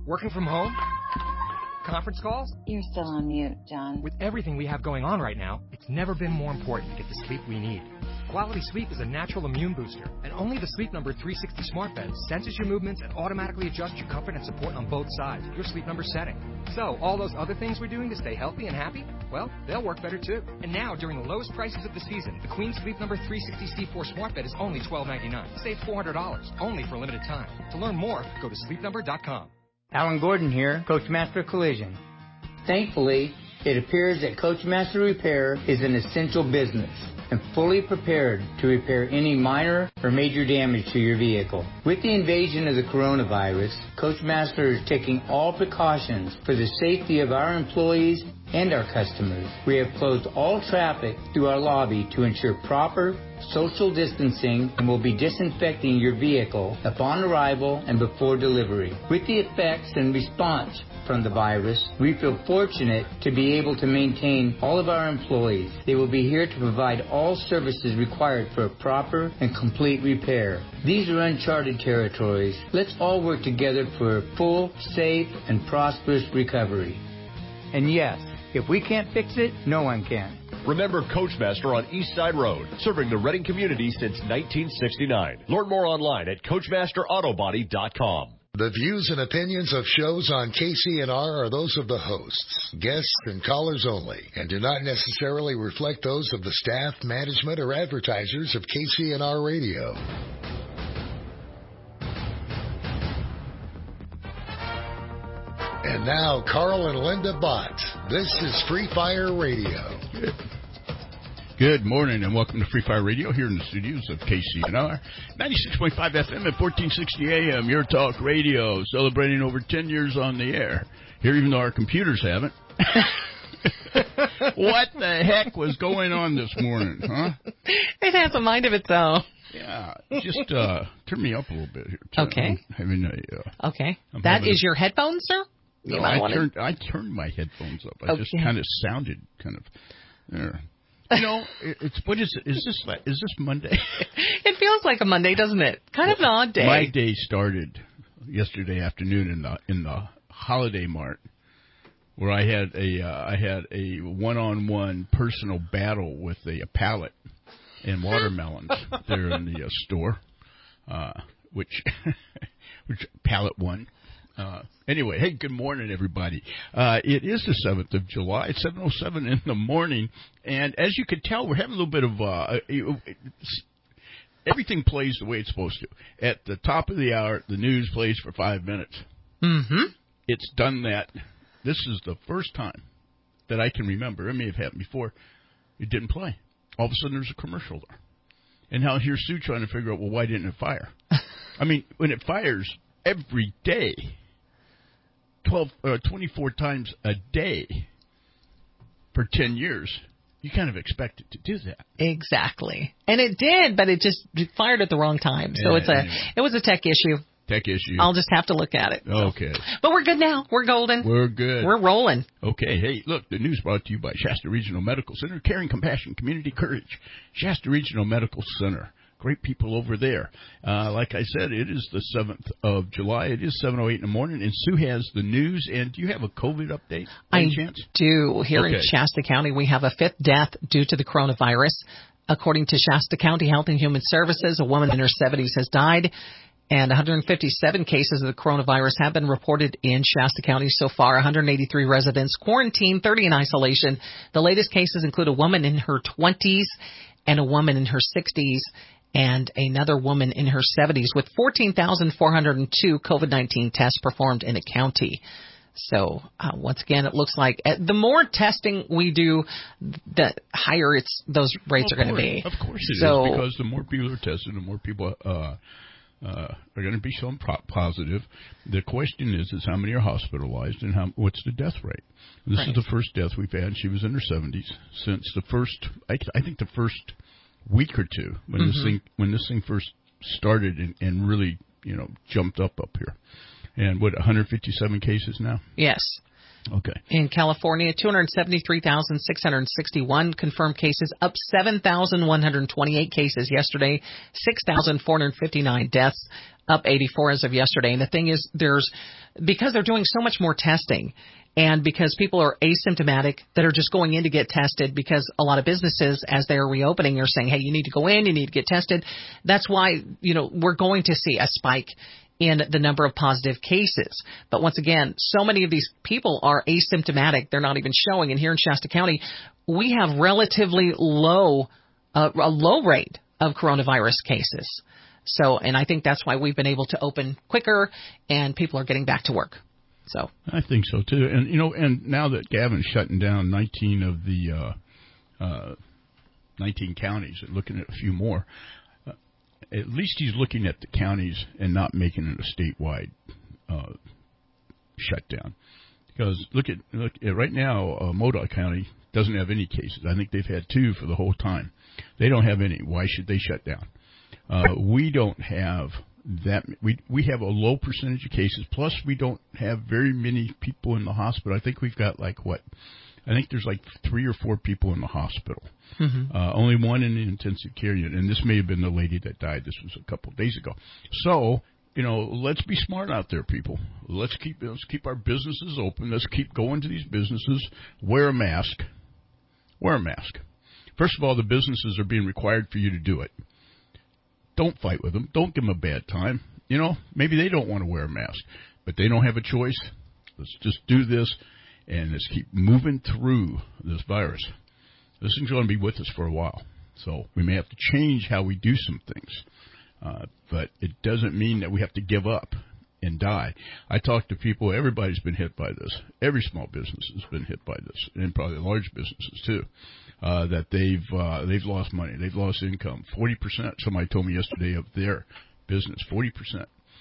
Working from home? Conference calls? You're still on mute, John. With everything we have going on right now, it's never been more important to get the sleep we need. Quality Sleep is a natural immune booster, and only the Sleep Number 360 smart bed senses your movements and automatically adjusts your comfort and support on both sides, your Sleep Number setting. So, all those other things we're doing to stay healthy and happy, well, they'll work better too. And now, during the lowest prices of the season, the Queen Sleep Number 360 C4 smart bed is only $12.99. Save $400, only for a limited time. To learn more, go to sleepnumber.com. Alan Gordon here, Coachmaster Collision. Thankfully, it appears that Coachmaster Repair is an essential business and fully prepared to repair any minor or major damage to your vehicle. With the invasion of the coronavirus, Coachmaster is taking all precautions for the safety of our employees and our customers. We have closed all traffic through our lobby to ensure proper social distancing and will be disinfecting your vehicle upon arrival and before delivery. With the effects and response from the virus, we feel fortunate to be able to maintain all of our employees. They will be here to provide all services required for a proper and complete repair. These are uncharted territories. Let's all work together for a full, safe, and prosperous recovery. And yes, if we can't fix it, no one can. Remember Coachmaster on East Side Road, serving the Reading community since 1969. Learn more online at CoachmasterAutobody.com. The views and opinions of shows on KCNR are those of the hosts, guests, and callers only, and do not necessarily reflect those of the staff, management, or advertisers of KCNR Radio. And now, Carl and Linda Bott. This is Free Fire Radio. Good morning and welcome to Free Fire Radio here in the studios of KCNR. 96.5 FM at 1460 AM, your talk radio, celebrating over 10 years on the air. Here, even though our computers haven't. What the heck was going on this morning, huh? It has a mind of its own. Yeah, just turn me up a little bit here. Okay. I'm having okay. That is your headphones, sir? No, I turned my headphones up. I just kind of sounded kind of there. You know, what is it? Is this Monday? It feels like a Monday, doesn't it? Kind of an odd day. My day started yesterday afternoon in the Holiday Mart, where I had a one-on-one personal battle with a pallet and watermelons there in the store, which pallet won. Anyway, hey, good morning, everybody. It is the 7th of July. It's 7:07 in the morning, and as you can tell, we're having a little bit of everything plays the way it's supposed to. At the top of the hour, the news plays for 5 minutes. Mm-hmm. It's done that. This is the first time that I can remember. It may have happened before. It didn't play. All of a sudden, there's a commercial there. And now here's Sue trying to figure out, well, why didn't it fire? I mean, when it fires every day, 24 times a day for 10 years, you kind of expect it to do that. Exactly. And it did, but it just fired at the wrong time. So it was a tech issue. Tech issue. I'll just have to look at it. Okay. But we're good now. We're golden. We're good. We're rolling. Okay. Hey, look, the news brought to you by Shasta Regional Medical Center, Caring Compassion, Community Courage. Shasta Regional Medical Center. Great people over there. Like I said, it is the 7th of July. It is 7:08 in the morning, and Sue has the news. And do you have a COVID update by any chance? Do. Here in Shasta County, we have a 5th death due to the coronavirus. According to Shasta County Health and Human Services, a woman in her 70s has died, and 157 cases of the coronavirus have been reported in Shasta County so far. 183 residents quarantined, 30 in isolation. The latest cases include a woman in her 20s and a woman in her 60s. And another woman in her 70s, with 14,402 COVID-19 tests performed in the county. So, once again, it looks like the more testing we do, the higher those rates are going to be. Of course it is, because the more people are tested, the more people are going to be shown positive. The question is how many are hospitalized and what's the death rate? This is the first death we've had. She was in her 70s since the first, I think the first week or two when this thing first started and really jumped up here. And 157 cases now? Yes. Okay. In California, 273,661 confirmed cases, up 7,128 cases yesterday, 6,459 deaths, up 84 as of yesterday. And the thing is, because they're doing so much more testing, and because people are asymptomatic that are just going in to get tested, because a lot of businesses, as they're reopening, are saying, hey, you need to go in, you need to get tested. That's why, we're going to see a spike in the number of positive cases. But once again, so many of these people are asymptomatic. They're not even showing. And here in Shasta County, we have relatively a low rate of coronavirus cases. So, and I think that's why we've been able to open quicker and people are getting back to work. So I think so too. And, and now that Gavin's shutting down 19 of the 19 counties and looking at a few more, at least he's looking at the counties and not making it a statewide shutdown. Because look at right now, Modoc County doesn't have any cases. I think they've had 2 for the whole time. They don't have any. Why should they shut down? We don't have that. We have a low percentage of cases. Plus, we don't have very many people in the hospital. I think we've got I think there's 3 or 4 people in the hospital. Mm-hmm. Only one in the intensive care unit, and this may have been the lady that died. This was a couple of days ago. So, let's be smart out there, people. Let's keep our businesses open. Let's keep going to these businesses. Wear a mask. Wear a mask. First of all, the businesses are being required for you to do it. Don't fight with them. Don't give them a bad time. Maybe they don't want to wear a mask, but they don't have a choice. Let's just do this. And let's keep moving through this virus. This is going to be with us for a while. So we may have to change how we do some things. But it doesn't mean that we have to give up and die. I talk to people. Everybody's been hit by this. Every small business has been hit by this, and probably large businesses too, that they've lost money. They've lost income. 40%, somebody told me yesterday, of their business, 40%.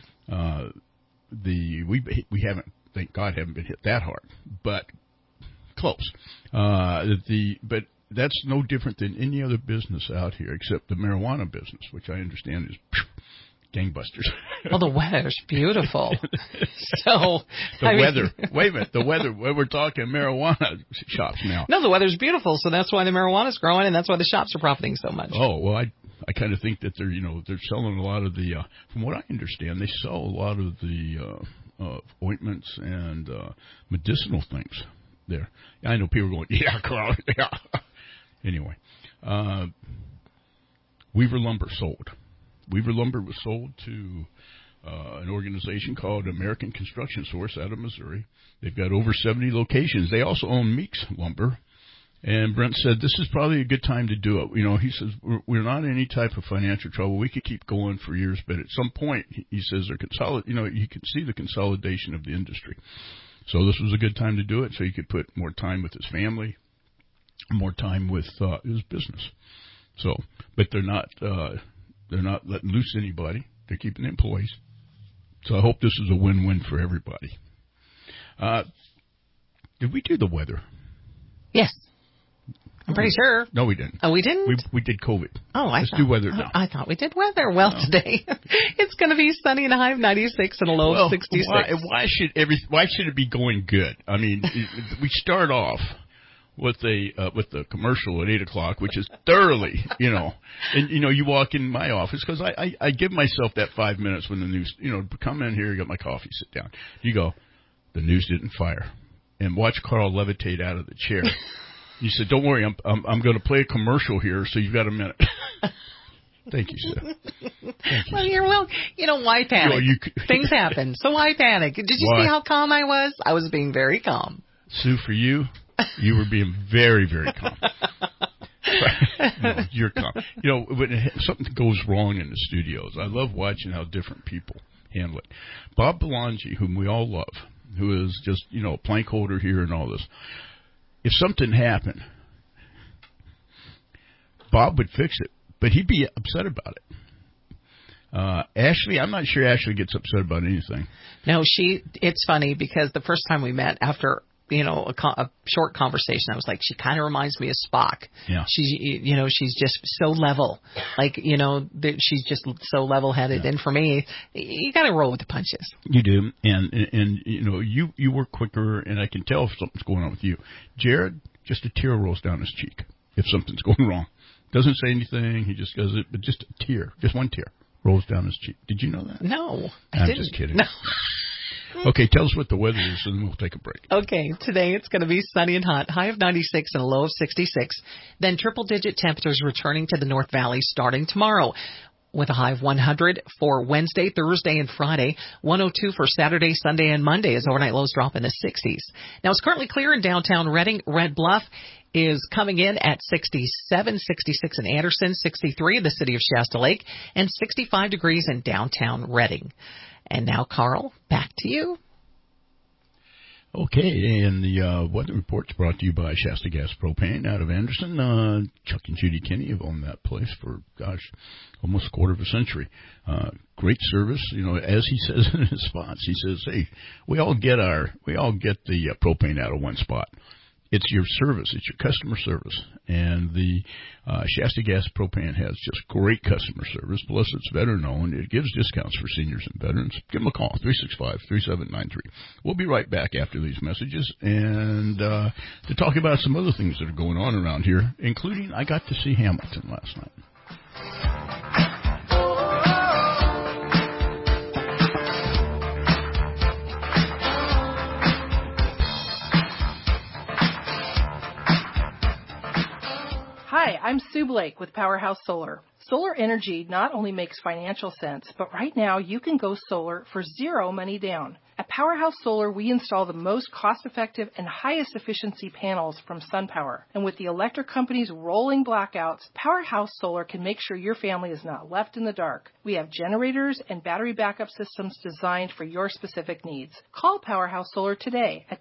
We haven't, thank God, haven't been hit that hard, but close. But that's no different than any other business out here, except the marijuana business, which I understand is gangbusters. Well, the weather's beautiful. So weather. Wait a minute, the weather. We're talking marijuana shops now. No, the weather's beautiful, so that's why the marijuana's growing, and that's why the shops are profiting so much. Oh well, I kind of think that they're selling a lot of the. From what I understand, they sell a lot of the. Ointments and medicinal things there. I know people are going, yeah, Carl, yeah. Anyway, Weaver Lumber sold. Weaver Lumber was sold to an organization called American Construction Source out of Missouri. They've got over 70 locations. They also own Meeks Lumber. And Brent said, this is probably a good time to do it. He says, we're not in any type of financial trouble. We could keep going for years, but at some point, he says, you can see the consolidation of the industry. So this was a good time to do it, so he could put more time with his family, more time with his business. So, but they're not letting loose anybody. They're keeping employees. So I hope this is a win-win for everybody. Did we do the weather? Yes. I'm pretty sure. No, we didn't. Oh, we didn't? We did COVID. Oh, Let's do weather now. I thought we did weather. Well, today it's going to be sunny and a high of 96 and a low of 66. Why should it be going good? I mean, we start off with the commercial at 8:00, which is thoroughly, and you walk in my office because I give myself that 5 minutes when the news, come in here, you got my coffee, sit down. You go, the news didn't fire, and watch Carl levitate out of the chair. You said, don't worry, I'm going to play a commercial here, so you've got a minute. Thank you, sir. Well, you're welcome. Why panic? Things happen, so why panic? Did you see how calm I was? I was being very calm. Sue, for you were being very, very calm. No, you're calm. When something goes wrong in the studios, I love watching how different people handle it. Bob Belangi, whom we all love, who is just, a plank holder here and all this, if something happened, Bob would fix it, but he'd be upset about it. Ashley, I'm not sure Ashley gets upset about anything. No, it's funny because the first time we met after a short conversation. I was like, she kind of reminds me of Spock. Yeah. She's just so level. She's just so level-headed. Yeah. And for me, you got to roll with the punches. You do. And you work quicker, and I can tell if something's going on with you. Jared, just a tear rolls down his cheek if something's going wrong. Doesn't say anything. He just does it, but just a tear, just one tear rolls down his cheek. Did you know that? No, I'm didn't. just kidding. No. Okay, tell us what the weather is, and then we'll take a break. Okay, today it's going to be sunny and hot, high of 96 and a low of 66. Then triple-digit temperatures returning to the North Valley starting tomorrow, with a high of 100 for Wednesday, Thursday, and Friday, 102 for Saturday, Sunday, and Monday as overnight lows drop in the 60s. Now, it's currently clear in downtown Redding. Red Bluff is coming in at 67, 66 in Anderson, 63 in the city of Shasta Lake, and 65 degrees in downtown Redding. And now, Carl, back to you. Okay, and the weather report's brought to you by Shasta Gas Propane out of Anderson. Chuck and Judy Kinney have owned that place for, almost a quarter of a century. Great service, as he says in his spots. He says, hey, we all get the propane out of one spot. It's your service. It's your customer service. And the Shasta Gas Propane has just great customer service. Plus, it's veteran owned. It gives discounts for seniors and veterans. Give them a call, 365-3793. We'll be right back after these messages and to talk about some other things that are going on around here, including I got to see Hamilton last night. Hi, I'm Sue Blake with Powerhouse Solar. Solar energy not only makes financial sense, but right now you can go solar for zero money down. At Powerhouse Solar, we install the most cost-effective and highest efficiency panels from SunPower. And with the electric company's rolling blackouts, Powerhouse Solar can make sure your family is not left in the dark. We have generators and battery backup systems designed for your specific needs. Call Powerhouse Solar today at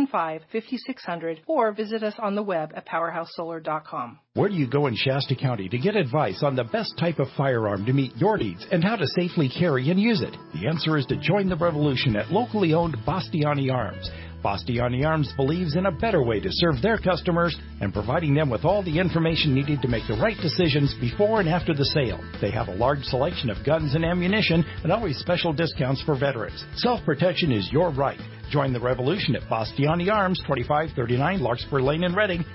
275-5600 or visit us on the web at powerhousesolar.com. Where do you go in Shasta County to get advice on the best type of firearm to meet your needs and how to safely carry and use it? The answer is to join the revolution at locally owned Bastiani Arms. Bastiani Arms believes in a better way to serve their customers and providing them with all the information needed to make the right decisions before and after the sale. They have a large selection of guns and ammunition and always special discounts for veterans. Self-protection is your right. Join the revolution at Bastiani Arms, 2539 Larkspur Lane in Redding,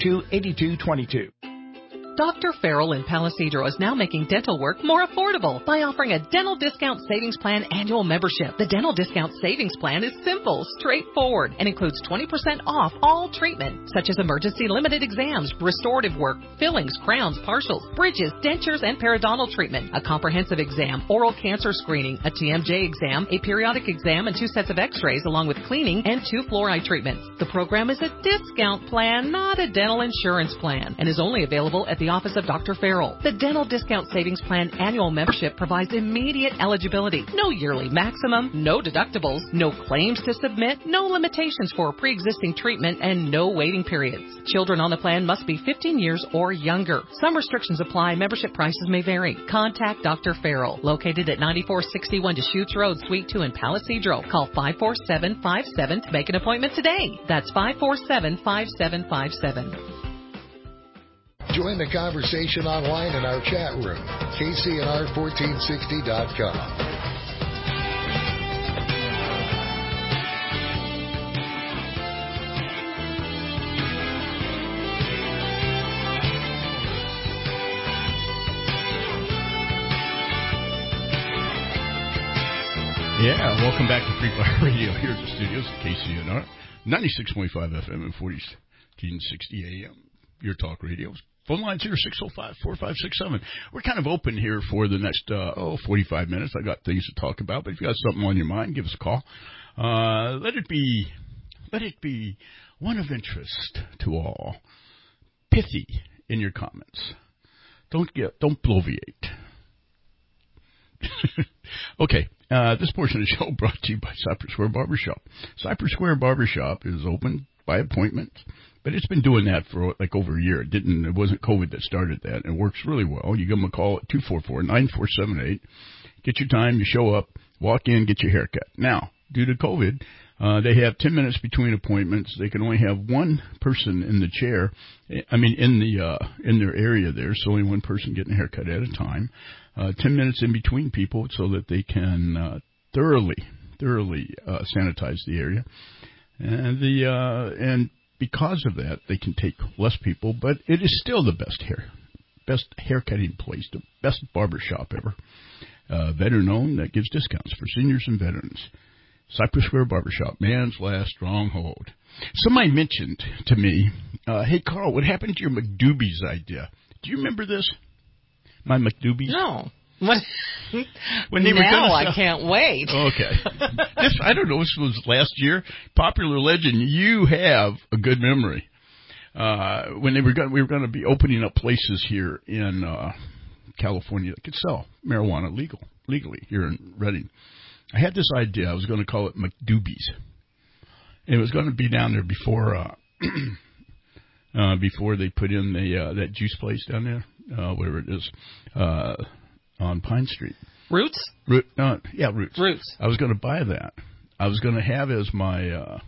222-8222. Dr. Farrell in Palisadro is now making dental work more affordable by offering a Dental Discount Savings Plan annual membership. The Dental Discount Savings Plan is simple, straightforward, and includes 20% off all treatment, such as emergency limited exams, restorative work, fillings, crowns, partials, bridges, dentures, and periodontal treatment, a comprehensive exam, oral cancer screening, a TMJ exam, a periodic exam, and 2 sets of x-rays, along with cleaning and 2 fluoride treatments. The program is a discount plan, not a dental insurance plan, and is only available at the office of Dr. Farrell. The Dental Discount Savings Plan annual membership provides immediate eligibility, no yearly maximum, no deductibles, no claims to submit, no limitations for pre-existing treatment, and no waiting periods. Children on the plan must be 15 years or younger. Some restrictions apply. Membership prices may vary. Contact Dr. Farrell, located at 9461 Deschutes Road, Suite 2 in Palisadro. Call 547-57 to make an appointment today. That's 547-5757. Join the conversation online in our chat room, kcnr1460.com. Yeah, welcome back to Free Fire Radio here at the studios at KCNR, 96.5 FM and 1460 AM. Your talk radios. Phone lines here, 605-4567. We're kind of open here for the next 45 minutes. I got things to talk about, but if you got something on your mind, give us a call. Let it be one of interest to all. Pithy in your comments. Don't bloviate. Okay, this portion of the show brought to you by Cypress Square Barbershop. Cypress Square Barbershop is open by appointment, but it's been doing that for like over a year. It wasn't COVID that started that. It works really well. You give them a call at 244-9478. Get your time, you show up, walk in, get your haircut. Now, due to COVID, They have 10 minutes between appointments. They can only have one person in the chair. In their area there, so only one person getting a haircut at a time. 10 minutes in between people so that they can thoroughly sanitize the area. And because of that, they can take less people, but it is still the best haircutting place, the best barbershop ever. Veteran-owned that gives discounts for seniors and veterans. Cypress Square Barbershop, man's last stronghold. Somebody mentioned to me, hey, Carl, what happened to your McDoobie's idea? Do you remember this? My McDoobie's? No. What? When they were gonna I can't wait. Okay. I don't know, this was last year. Popular legend, you have a good memory. When we were going to be opening up places here in California that could sell marijuana legally here in Redding. I had this idea. I was going to call it McDoobie's. It was going to be down there before they put in that juice place down there, whatever it is, on Pine Street. Roots? Yeah, Roots. Roots. I was going to buy that. I was going to have as my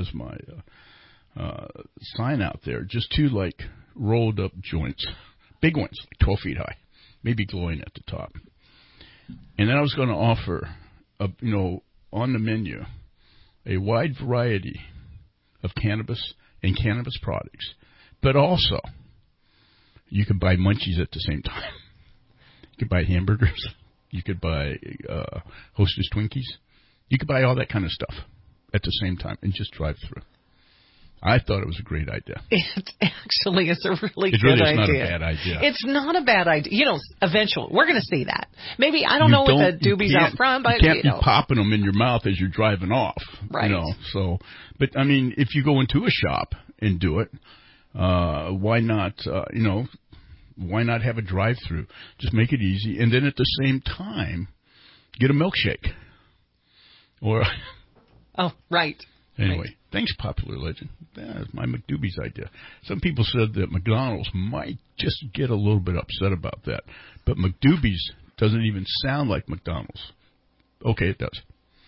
sign out there just two like rolled up joints, big ones, like 12 feet high, maybe glowing at the top. And then I was going to offer, on the menu, a wide variety of cannabis and cannabis products, but also you could buy munchies at the same time. You could buy hamburgers. You could buy Hostess Twinkies. You could buy all that kind of stuff at the same time and just drive through. I thought it was a great idea. It actually is a really good idea. It's not a bad idea. It's not a bad idea. Eventually, we're going to see that. Maybe, I don't know what the doobies out front, but you can't be popping them in your mouth as you're driving off. Right. But I mean, if you go into a shop and do it, why not, why not have a drive-through? Just make it easy. And then at the same time, get a milkshake. Or. Oh, right. Anyway, thanks, Popular Legend. That's my McDoobie's idea. Some people said that McDonald's might just get a little bit upset about that. But McDoobie's doesn't even sound like McDonald's. Okay, it does.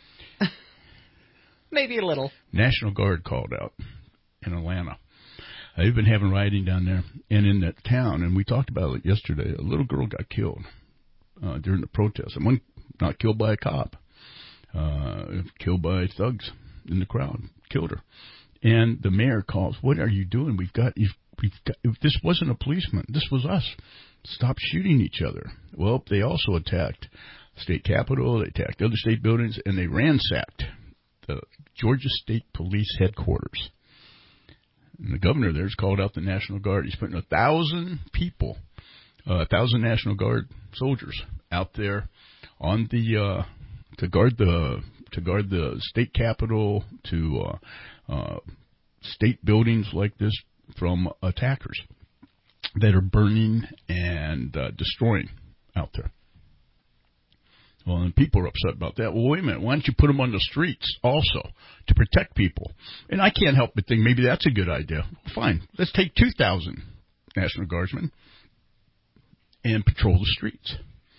Maybe a little. National Guard called out in Atlanta. They've been having rioting down there and in that town, and we talked about it yesterday. A little girl got killed during the protest. And one not killed by a cop, killed by thugs in the crowd, killed her. And the mayor calls, what are you doing? We've got, if this wasn't a policeman, this was us. Stop shooting each other. Well, they also attacked the state capitol, they attacked other state buildings, and they ransacked the Georgia State Police headquarters. And the governor there has called out the National Guard. He's putting 1,000 people, 1,000 National Guard soldiers out there on the to guard the state capitol, to state buildings like this from attackers that are burning and destroying out there. Well, and people are upset about that. Well, wait a minute. Why don't you put them on the streets also to protect people? And I can't help but think maybe that's a good idea. Fine. Let's take 2,000 National Guardsmen and patrol the streets.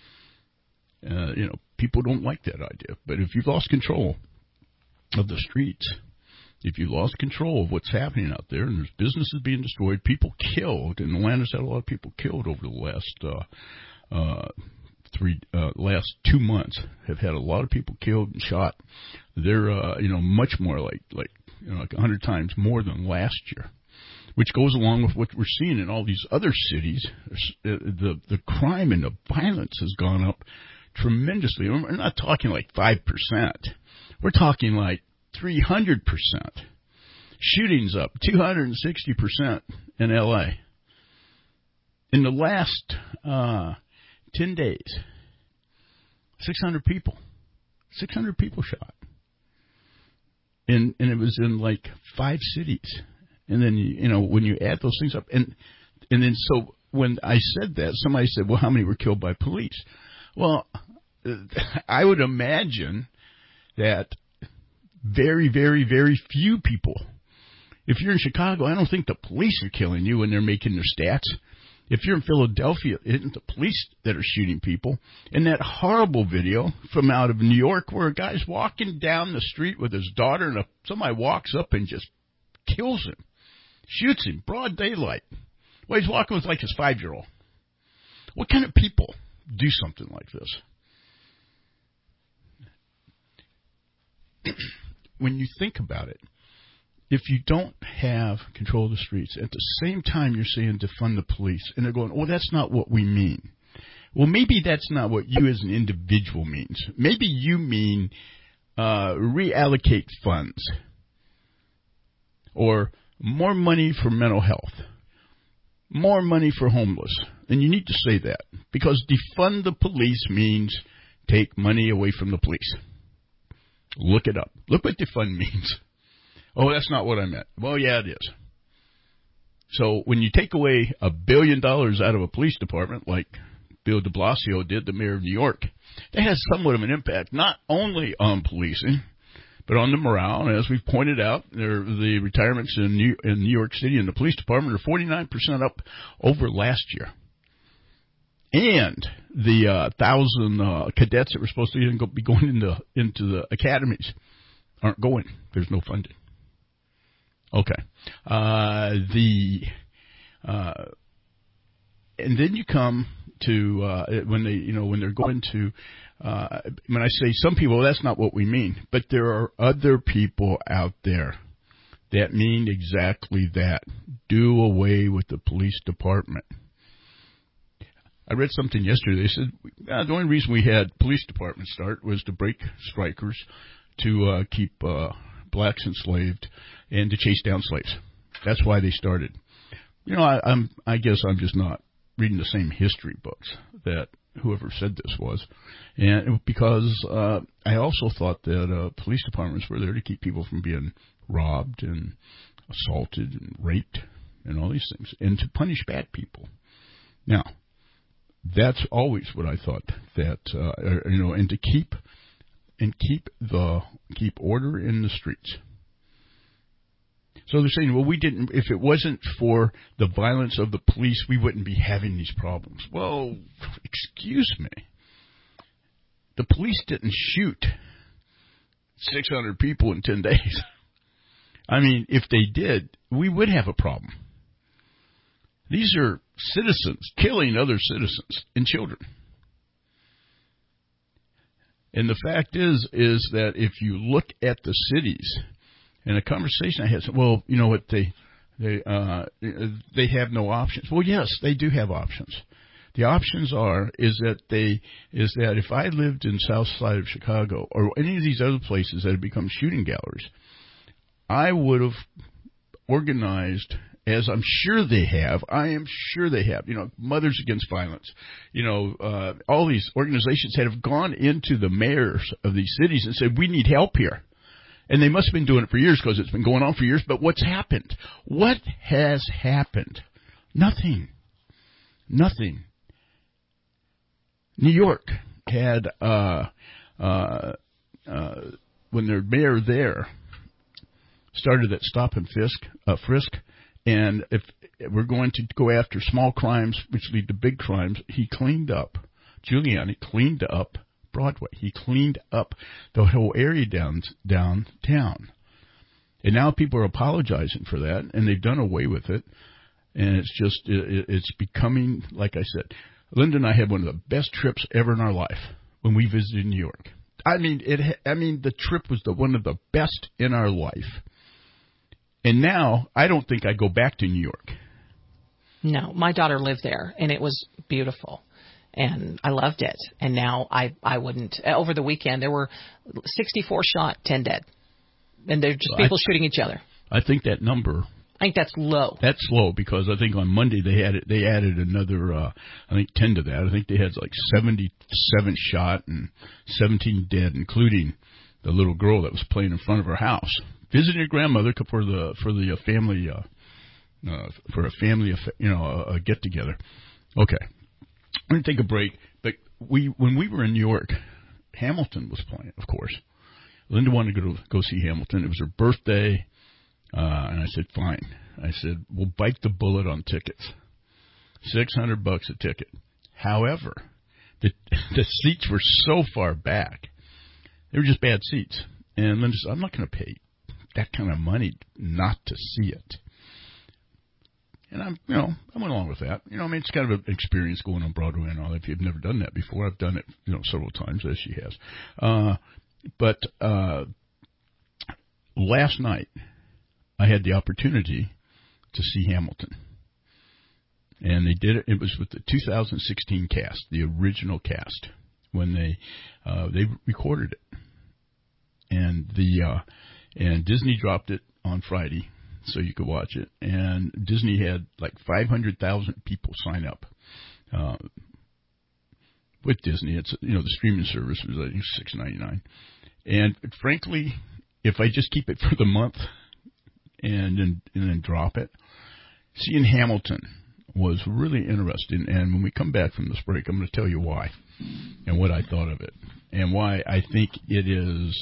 People don't like that idea. But if you've lost control of the streets, if you lost control of what's happening out there, and there's businesses being destroyed, people killed, and Atlanta's had a lot of people killed over the last 2 months, have had a lot of people killed and shot. They're much more like 100 times more than last year, which goes along with what we're seeing in all these other cities. The crime and the violence has gone up tremendously. We're not talking like 5%. We're talking like 300%. Shootings up 260% in L.A. In the last 10 days, 600 people shot. And it was in like 5 cities. And then, when you add those things up, and then so when I said that, somebody said, well, how many were killed by police? Well, I would imagine that very, very, very few people. If you're in Chicago, I don't think the police are killing you when they're making their stats. If you're in Philadelphia, it isn't the police that are shooting people. And that horrible video from out of New York where a guy's walking down the street with his daughter and somebody walks up and just kills him, shoots him, broad daylight. Well, he's walking with like his 5-year-old. What kind of people do something like this? When you think about it, if you don't have control of the streets, at the same time you're saying defund the police, and they're going, oh, that's not what we mean. Well, maybe that's not what you as an individual means. Maybe you mean reallocate funds or more money for mental health, more money for homeless. And you need to say that because defund the police means take money away from the police. Look it up. Look what defund means. Oh, that's not what I meant. Well, yeah, it is. So when you take away $1 billion out of a police department, like Bill de Blasio did, the mayor of New York, that has somewhat of an impact, not only on policing, but on the morale. And as we've pointed out, the retirements in New York City in the police department are 49% up over last year. And the 1,000 cadets that were supposed to be going into the academies aren't going. There's no funding. Okay. And then you come to when they're going to when I say some people, that's not what we mean, but there are other people out there that mean exactly that. Do away with the police department. I read something yesterday. They said the only reason we had police departments start was to break strikers, to keep blacks enslaved, and to chase down slaves. That's why they started. I guess I'm just not reading the same history books that whoever said this was, and because I also thought that police departments were there to keep people from being robbed and assaulted and raped and all these things, and to punish bad people. Now, that's always what I thought that and to keep order in the streets. So they're saying, well, we didn't. If it wasn't for the violence of the police, we wouldn't be having these problems. Well, excuse me. The police didn't shoot 600 people in 10 days. I mean, if they did, we would have a problem. These are citizens killing other citizens and children. And the fact is that if you look at the cities, and a conversation I had, well, you know what, they have no options. Well, yes, they do have options. The options is that if I lived in South Side of Chicago or any of these other places that have become shooting galleries, I would have organized, as I'm sure they have. I am sure they have. Mothers Against Violence. All these organizations that have gone into the mayors of these cities and said, we need help here. And they must have been doing it for years because it's been going on for years. But what's happened? What has happened? Nothing. Nothing. New York had, when their mayor there started that stop and frisk, and if we're going to go after small crimes which lead to big crimes, he cleaned up. Giuliani cleaned up Broadway. He cleaned up the whole area downtown. And now people are apologizing for that, and they've done away with it. And it's just, it's becoming, like I said, Linda and I had one of the best trips ever in our life when we visited New York. I mean, the trip was one of the best in our life. And now, I don't think I'd go back to New York. No, my daughter lived there, and it was beautiful. And I loved it. And now I wouldn't. Over the weekend, there were 64 shot, 10 dead. And they're just people shooting each other. I think that number. I think that's low. That's low because I think on Monday they added another, 10 to that. I think they had like 77 shot and 17 dead, including the little girl that was playing in front of her house. Visiting her grandmother for a family a get together. Okay. I'm going to take a break, but when we were in New York, Hamilton was playing, of course. Linda wanted to go see Hamilton. It was her birthday, and I said, fine. I said, we'll bite the bullet on tickets. $600 a ticket. However, the seats were so far back. They were just bad seats. And Linda said, I'm not going to pay that kind of money not to see it. And I went along with that. It's kind of an experience going on Broadway and all that. If you've never done that before, I've done it, several times, as she has. But last night, I had the opportunity to see Hamilton. And they did it. It was with the 2016 cast, the original cast, when they recorded it. And and Disney dropped it on Friday, so you could watch it. And Disney had like 500,000 people sign up with Disney. It's the streaming service was I think $6.99. And frankly, if I just keep it for the month and then drop it, seeing Hamilton was really interesting. And when we come back from this break, I'm going to tell you why and what I thought of it and why I think it is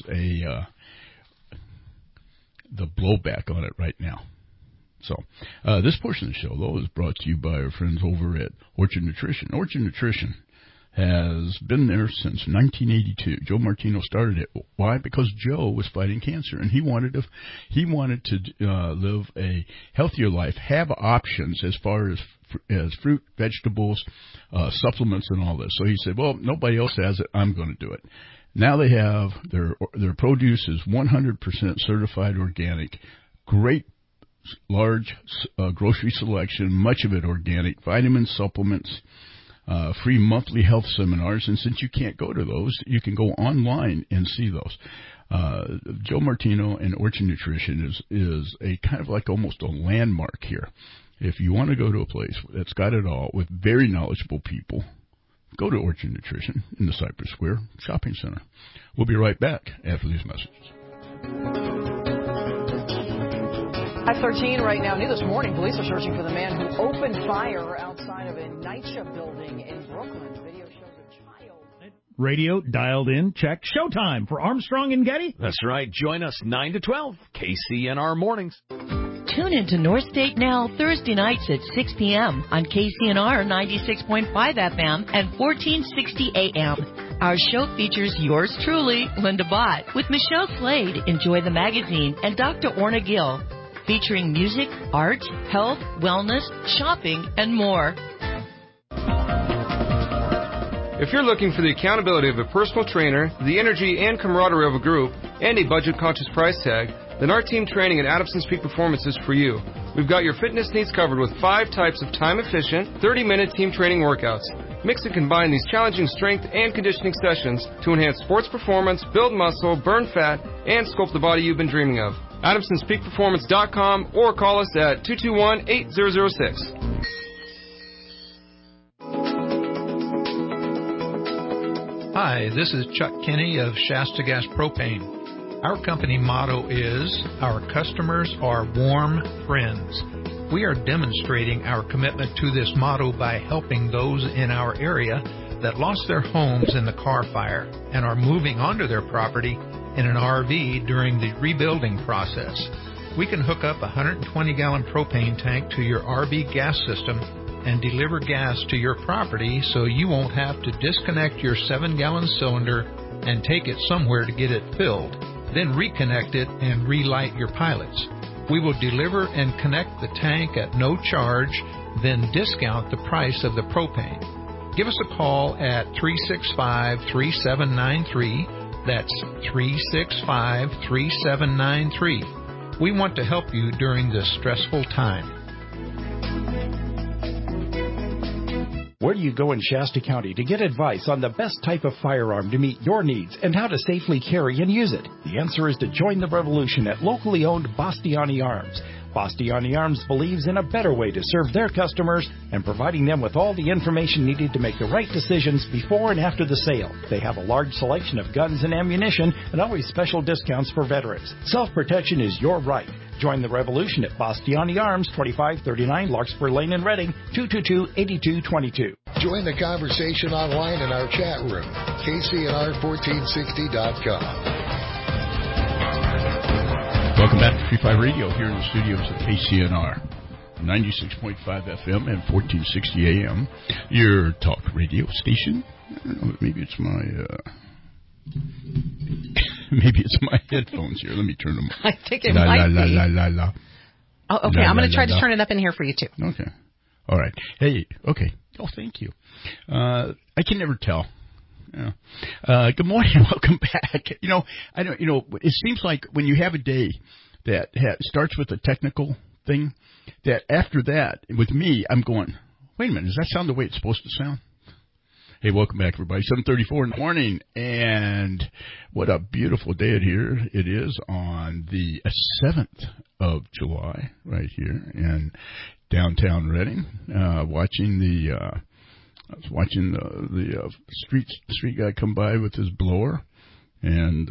the blowback on it right now. So this portion of the show, though, is brought to you by our friends over at Orchard Nutrition. Orchard Nutrition has been there since 1982. Joe Martino started it. Why? Because Joe was fighting cancer, and he wanted to live a healthier life, have options as far as fruit, vegetables, supplements, and all this. So he said, well, nobody else has it. I'm going to do it. Now they have their produce is 100% certified organic, great large grocery selection, much of it organic, vitamins, supplements, free monthly health seminars. And since you can't go to those, you can go online and see those. Joe Martino and Orchard Nutrition is a kind of like almost a landmark here. If you want to go to a place that's got it all with very knowledgeable people, go to Orchard Nutrition in the Cypress Square Shopping Center. We'll be right back after these messages. 5:13 right now. New this morning, police are searching for the man who opened fire outside of a NYCHA building in Brooklyn. Video shows a child. Radio dialed in. Check. Showtime for Armstrong and Getty. That's right. Join us 9 to 12. KCNR Mornings. Tune into North State Now Thursday nights at 6 p.m. on KCNR 96.5 FM and 1460 AM. Our show features yours truly, Linda Bott, with Michelle Slade, Enjoy the Magazine, and Dr. Orna Gill, featuring music, art, health, wellness, shopping, and more. If you're looking for the accountability of a personal trainer, the energy and camaraderie of a group, and a budget-conscious price tag, then our team training at Adamson's Peak Performance is for you. We've got your fitness needs covered with 5 types of time-efficient, 30-minute team training workouts. Mix and combine these challenging strength and conditioning sessions to enhance sports performance, build muscle, burn fat, and sculpt the body you've been dreaming of. AdamsonsPeakPerformance.com or call us at 221-8006. Hi, this is Chuck Kinney of Shasta Gas Propane. Our company motto is, our customers are warm friends. We are demonstrating our commitment to this motto by helping those in our area that lost their homes in the Carr fire and are moving onto their property in an RV during the rebuilding process. We can hook up a 120-gallon propane tank to your RV gas system and deliver gas to your property so you won't have to disconnect your 7-gallon cylinder and take it somewhere to get it filled, then reconnect it and relight your pilots. We will deliver and connect the tank at no charge, then discount the price of the propane. Give us a call at 365-3793. That's 365-3793. We want to help you during this stressful time. Where do you go in Shasta County to get advice on the best type of firearm to meet your needs and how to safely carry and use it? The answer is to join the revolution at locally owned Bastiani Arms. Bastiani Arms believes in a better way to serve their customers and providing them with all the information needed to make the right decisions before and after the sale. They have a large selection of guns and ammunition and always special discounts for veterans. Self-protection is your right. Join the revolution at Bastiani Arms, 2539 Larkspur Lane in Reading, 222-8222. Join the conversation online in our chat room, KCNR1460.com. Welcome back to Free 5 Radio here in the studios of KCNR 96.5 FM and 1460 AM. Your talk radio station. I don't know, maybe it's my headphones here. Let me turn them up. I think it might be. La. Oh, okay, I'm going to try to turn it up in here for you, too. Okay. All right. Hey, okay. Oh, thank you. I can never tell. Yeah. Good morning. Welcome back. It seems like when you have a day that starts with a technical thing, that after that, with me, I'm going, wait a minute, does that sound the way it's supposed to sound? Hey, welcome back, everybody. 7:34 in the morning, and what a beautiful day it is on the 7th of July, right here in downtown Reading. I was watching the street guy come by with his blower, and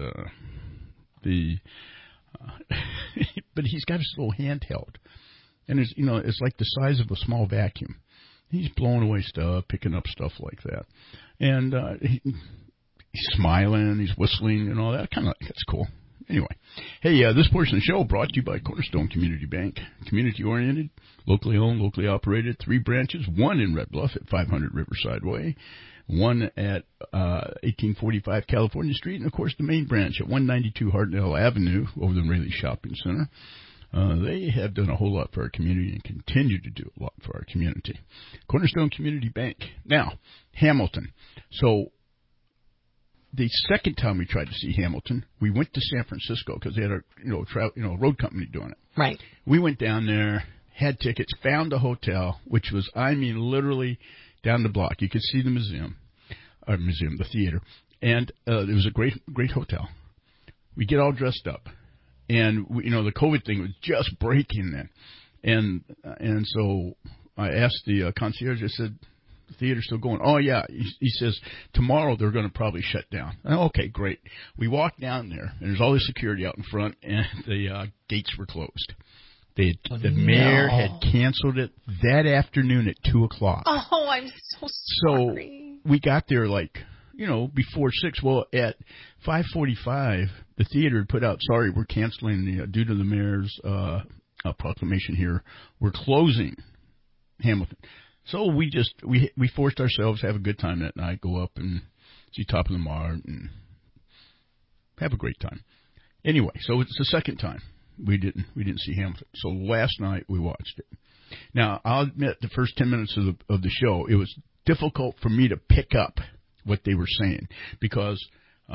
but he's got his little handheld, and it's like the size of a small vacuum. He's blowing away stuff, picking up stuff like that, and he's smiling, he's whistling, and all that. That's cool. Anyway, hey, this portion of the show brought to you by Cornerstone Community Bank. Community-oriented, locally owned, locally operated, 3 branches, 1 in Red Bluff at 500 Riverside Way, 1 at 1845 California Street, and, of course, the main branch at 192 Hartnell Avenue over the Raleigh Shopping Center. They have done a whole lot for our community and continue to do a lot for our community. Cornerstone Community Bank. Now, Hamilton. So, the second time we tried to see Hamilton, we went to San Francisco because they had a road company doing it. Right. We went down there, had tickets, found a hotel, which was, literally down the block. You could see the the theater, and it was a great hotel. We get all dressed up, and the COVID thing was just breaking then, and so I asked the concierge. I said, "The theater's still going?" "Oh yeah." He says, "Tomorrow they're going to probably shut down." Okay, great. We walked down there, and there's all this security out in front, and the gates were closed. The mayor had canceled it that afternoon at 2:00. Oh, I'm so sorry. So we got there before 6. Well, at 5:45, the theater had put out, "Sorry, we're canceling due to the mayor's proclamation here. We're closing Hamilton." So we forced ourselves to have a good time that night, go up and see Top of the Mart and have a great time. Anyway, so it's the second time we didn't see Hamilton. So last night we watched it. Now, I'll admit the first 10 minutes of the show, it was difficult for me to pick up what they were saying because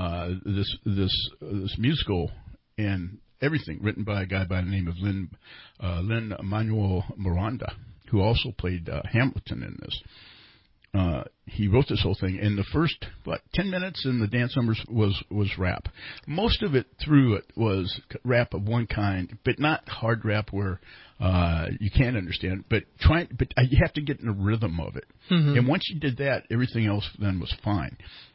this musical and everything written by a guy by the name of Lin-Manuel Miranda, who also played Hamilton in this. He wrote this whole thing, and the first 10 minutes in the dance numbers was rap. Most of it through it was rap of one kind, but not hard rap where you can't understand. But you have to get in the rhythm of it. Mm-hmm. And once you did that, everything else then was fine.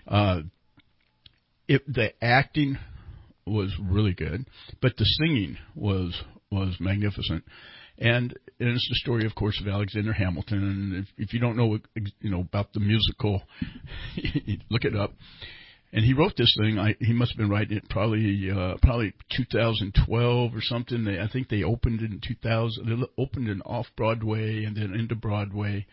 The acting was really good, but the singing was magnificent. And it's the story, of course, of Alexander Hamilton. And if you don't know about the musical, look it up. And he wrote this thing. He must have been writing it probably 2012 or something. I think they opened it in 2000. They opened it off Broadway and then into Broadway.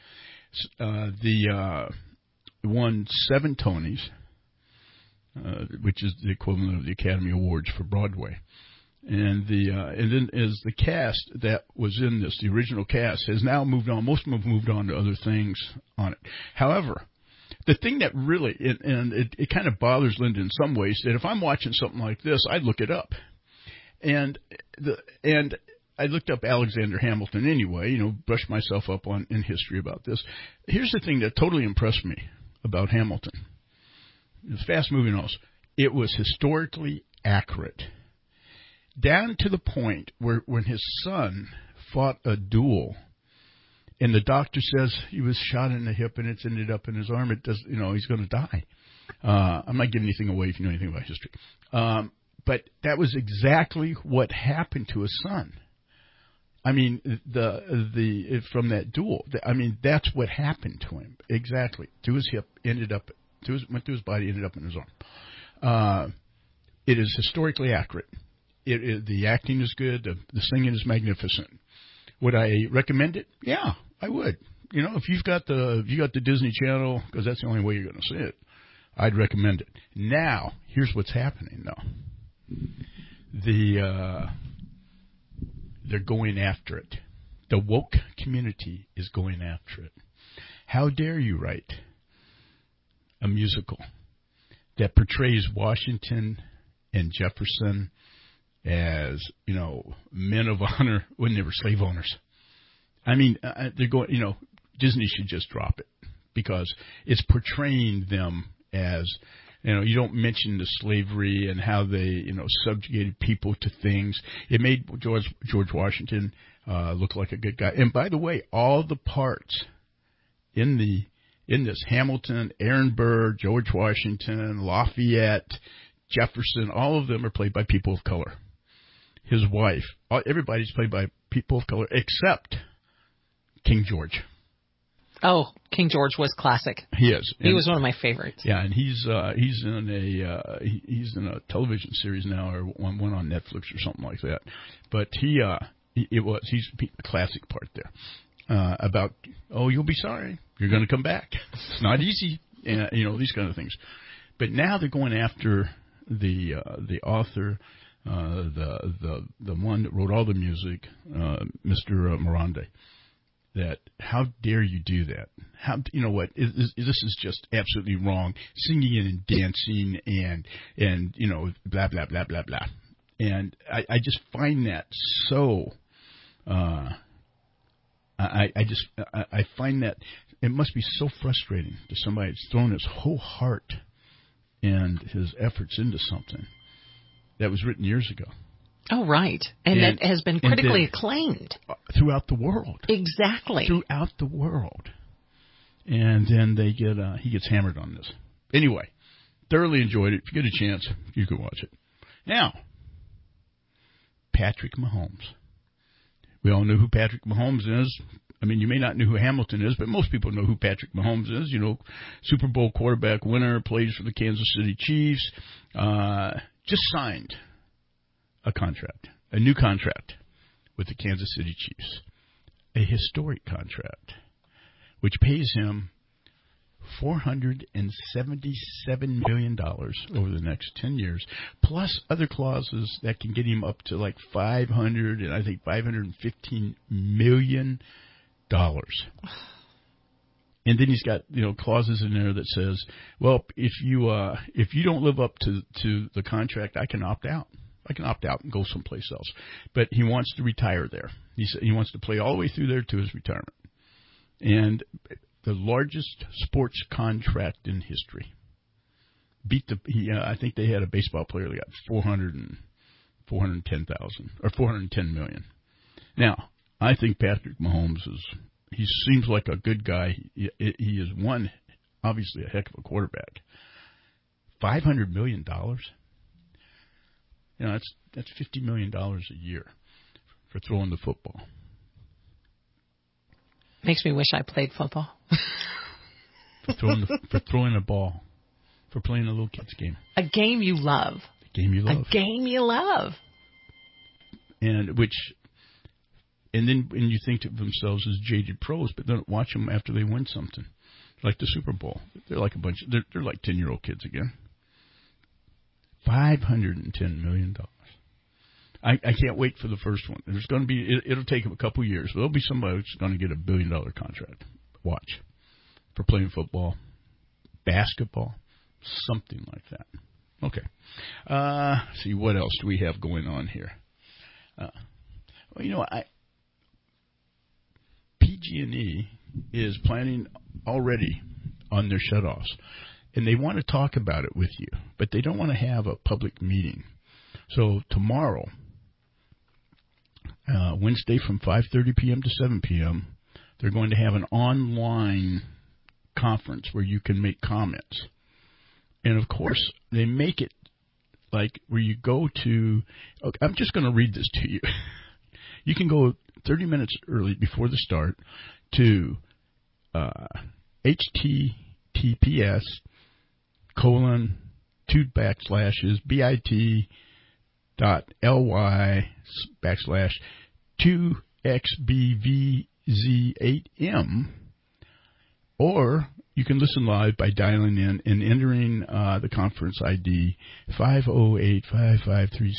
Won 7 Tonys, which is the equivalent of the Academy Awards for Broadway. And then as the cast that was in this, the original cast, has now moved on. Most of them have moved on to other things on it. However, the thing that really, and it kind of bothers Linda in some ways, that if I'm watching something like this, I'd look it up. And I looked up Alexander Hamilton anyway, brushed myself up in history about this. Here's the thing that totally impressed me about Hamilton. It's fast moving also. It was historically accurate. Down to the point where when his son fought a duel, and the doctor says he was shot in the hip and it's ended up in his arm, he's going to die. I'm not giving anything away if you know anything about history. But that was exactly what happened to his son. I mean, from that duel. That's what happened to him exactly. To his hip, went through his body, ended up in his arm. It is historically accurate. The acting is good. The singing is magnificent. Would I recommend it? Yeah, I would. You know, if you've got the Disney Channel, because that's the only way you're going to see it, I'd recommend it. Now, here's what's happening, though. They're going after it. The woke community is going after it. How dare you write a musical that portrays Washington and Jefferson as, you know, men of honor when they were slave owners? I mean, they're going, you know, Disney should just drop it because it's portraying them as, you know, you don't mention the slavery and how they, you know, subjugated people to things. It made George Washington look like a good guy. And by the way, all the parts in this, Hamilton, Aaron Burr, George Washington, Lafayette, Jefferson, all of them are played by people of color. His wife, everybody's played by people of color except King George. Oh, King George was classic. He is. He was one of my favorites. Yeah, and he's in a television series now, or one on Netflix or something like that. But he's a classic part there about, oh, you'll be sorry, you're going to come back. It's not easy, you know, these kind of things. But now they're going after the author, the one that wrote all the music, Mr. Morandi. That how dare you do that? How, you know what? This is just absolutely wrong. Singing and dancing and you know, blah blah blah blah blah. And I just find that so. I find that it must be so frustrating to somebody that's thrown his whole heart and his efforts into something that was written years ago. Oh, right. And that has been critically acclaimed. Throughout the world. Exactly. Throughout the world. And then he gets hammered on this. Anyway, thoroughly enjoyed it. If you get a chance, you can watch it. Now, Patrick Mahomes. We all know who Patrick Mahomes is. I mean, you may not know who Hamilton is, but most people know who Patrick Mahomes is. You know, Super Bowl quarterback winner, plays for the Kansas City Chiefs. Just signed a new contract with the Kansas City Chiefs, a historic contract, which pays him $477 million over the next 10 years, plus other clauses that can get him up to like $515 million. And then he's got, you know, clauses in there that says, well, if you don't live up to the contract, I can opt out. I can opt out and go someplace else. But he wants to retire there. He wants to play all the way through there to his retirement. And the largest sports contract in history. I think they had a baseball player that got $410 million. Now, I think Patrick Mahomes he seems like a good guy. He is obviously a heck of a quarterback. $500 million. You know, that's $50 million a year for throwing the football. Makes me wish I played football. for throwing a ball, for playing a little kid's game. A game you love. A game you love. A game you love. And then when you think of themselves as jaded pros, but don't watch them after they win something, like the Super Bowl. They're like they're like 10-year-old kids again. $510 million. I can't wait for the first one. There's going to be, it'll take a couple years, but there'll be somebody who's going to get $1 billion contract. Watch. For playing football, basketball, something like that. Okay. See, what else do we have going on here? Well, you know, PG&E is planning already on their shutoffs. And they want to talk about it with you, but they don't want to have a public meeting. So tomorrow, Wednesday from 5:30 p.m. to 7 p.m., they're going to have an online conference where you can make comments. And, of course, they make it like where you go to – okay, I'm just going to read this to you. You can go 30 minutes early before the start to https://bit.ly/2 XBVZ8M, or you can listen live by dialing in and entering the conference ID 5085536.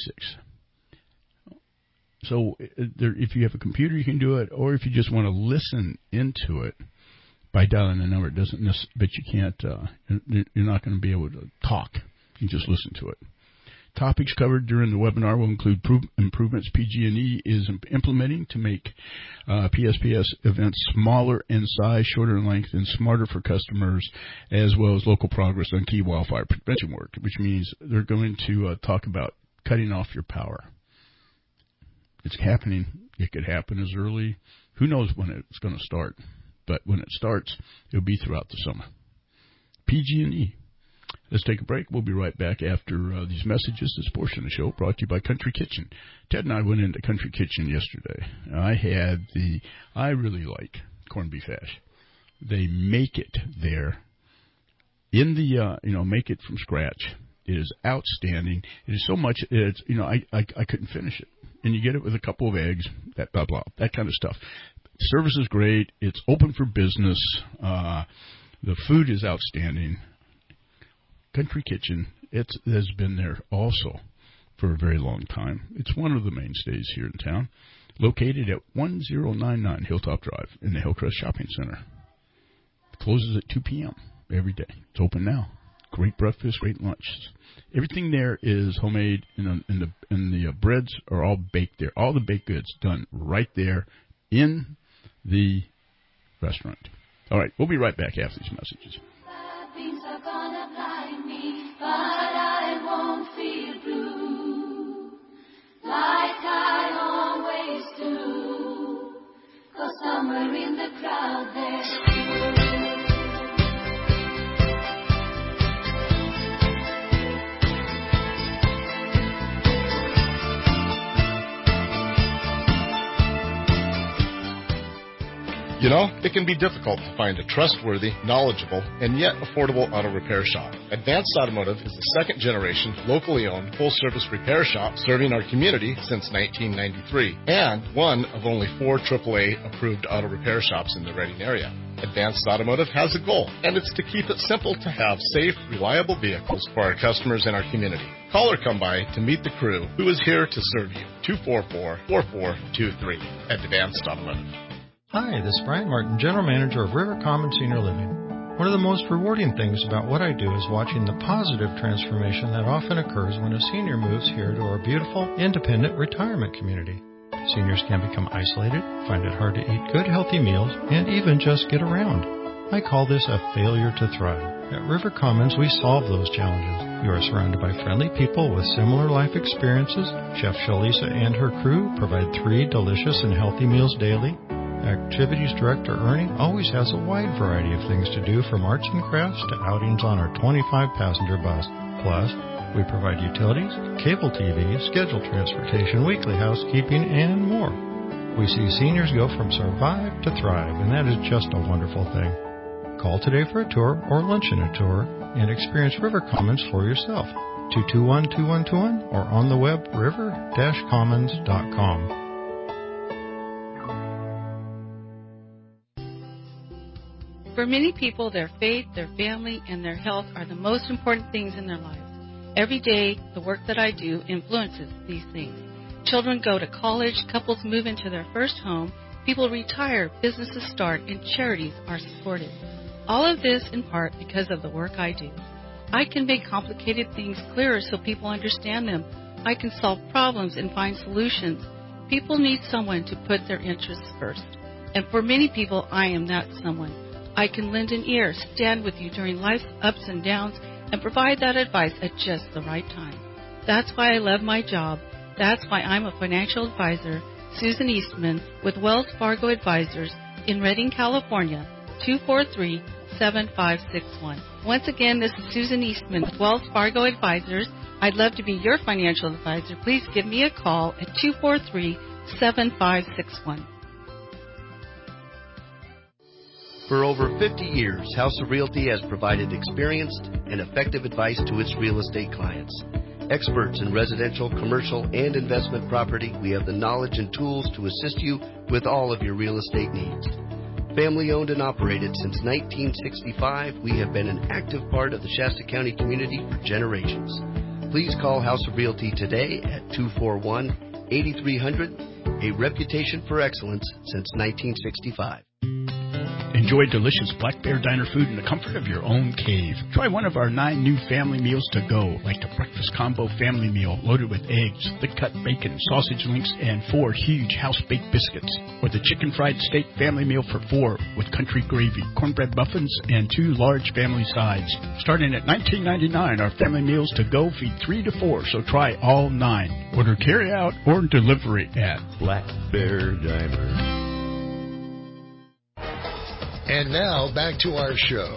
So if you have a computer, you can do it, or if you just want to listen into it by dialing the number, but you can't. You're not going to be able to talk. You just listen to it. Topics covered during the webinar will include improvements PG&E is implementing to make PSPS events smaller in size, shorter in length, and smarter for customers, as well as local progress on key wildfire prevention work, which means they're going to talk about cutting off your power. It's happening. It could happen as early. Who knows when it's going to start? But when it starts, it'll be throughout the summer. PG&E. Let's take a break. We'll be right back after these messages. This portion of the show brought to you by Country Kitchen. Ted and I went into Country Kitchen yesterday. I really like corned beef hash. They make it there in the, make it from scratch. It is outstanding. It is so much, I couldn't finish it. And you get it with a couple of eggs, that blah, blah, that kind of stuff. Service is great. It's open for business. The food is outstanding. Country Kitchen, it has been there also for a very long time. It's one of the mainstays here in town, located at 1099 Hilltop Drive in the Hillcrest Shopping Center. It closes at 2 p.m. every day. It's open now. Great breakfast, great lunch. Everything there is homemade, and the breads are all baked there. All the baked goods done right there in the restaurant. All right, we'll be right back after these messages. Things are gonna blind me, but I won't feel blue like I always do, 'cause somewhere in the crowd there's You know, it can be difficult to find a trustworthy, knowledgeable, and yet affordable auto repair shop. Advanced Automotive is the second-generation, locally owned, full-service repair shop serving our community since 1993, and one of only 4 AAA-approved auto repair shops in the Reading area. Advanced Automotive has a goal, and it's to keep it simple to have safe, reliable vehicles for our customers and our community. Call or come by to meet the crew who is here to serve you. 244-4423 at Advanced Automotive. Hi, this is Brian Martin, General Manager of River Common Senior Living. One of the most rewarding things about what I do is watching the positive transformation that often occurs when a senior moves here to our beautiful, independent retirement community. Seniors can become isolated, find it hard to eat good, healthy meals, and even just get around. I call this a failure to thrive. At River Commons, we solve those challenges. You are surrounded by friendly people with similar life experiences. Chef Shalisa and her crew provide 3 delicious and healthy meals daily. Activities Director Ernie always has a wide variety of things to do, from arts and crafts to outings on our 25-passenger bus. Plus, we provide utilities, cable TV, scheduled transportation, weekly housekeeping, and more. We see seniors go from survive to thrive, and that is just a wonderful thing. Call today for a tour or luncheon a tour and experience River Commons for yourself. 221-2121 or on the web river-commons.com. For many people, their faith, their family, and their health are the most important things in their lives. Every day, the work that I do influences these things. Children go to college, couples move into their first home, people retire, businesses start, and charities are supported. All of this in part because of the work I do. I can make complicated things clearer so people understand them. I can solve problems and find solutions. People need someone to put their interests first. And for many people, I am that someone. I can lend an ear, stand with you during life's ups and downs, and provide that advice at just the right time. That's why I love my job. That's why I'm a financial advisor, Susan Eastman, with Wells Fargo Advisors in Redding, California, 243-7561. Once again, this is Susan Eastman with Wells Fargo Advisors. I'd love to be your financial advisor. Please give me a call at 243-7561. For over 50 years, House of Realty has provided experienced and effective advice to its real estate clients. Experts in residential, commercial, and investment property, we have the knowledge and tools to assist you with all of your real estate needs. Family owned and operated since 1965, we have been an active part of the Shasta County community for generations. Please call House of Realty today at 241-8300, a reputation for excellence since 1965. Enjoy delicious Black Bear Diner food in the comfort of your own cave. Try one of our 9 new family meals to go, like the breakfast combo family meal loaded with eggs, thick-cut bacon, sausage links, and 4 huge house-baked biscuits. Or the chicken fried steak family meal for 4 with country gravy, cornbread muffins, and 2 large family sides. Starting at $19.99, our family meals to go feed 3 to 4, so try all 9. Order carry-out or delivery at Black Bear Diner. And now, back to our show.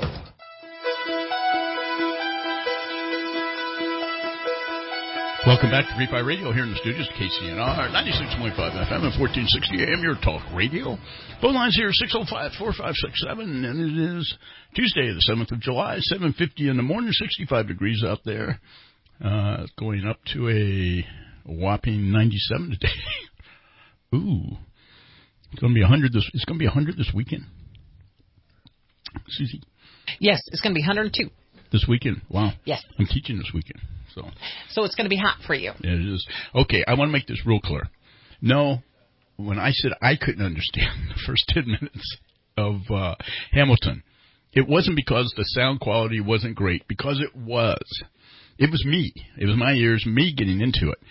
Welcome back to Refi Radio here in the studios, KCNR, 96.5 FM and 1460 AM, your talk radio. Phone lines here, 605-4567, and it is Tuesday, the 7th of July, 7:50 in the morning, 65 degrees out there. Going up to a whopping 97 today. Ooh. It's going to be 100 this weekend. Susie? Yes, it's going to be 102. This weekend? Wow. Yes. I'm teaching this weekend. So it's going to be hot for you. It is. Okay, I want to make this real clear. No, when I said I couldn't understand the first 10 minutes of Hamilton, it wasn't because the sound quality wasn't great, because it was. It was me. It was my ears, me getting into it.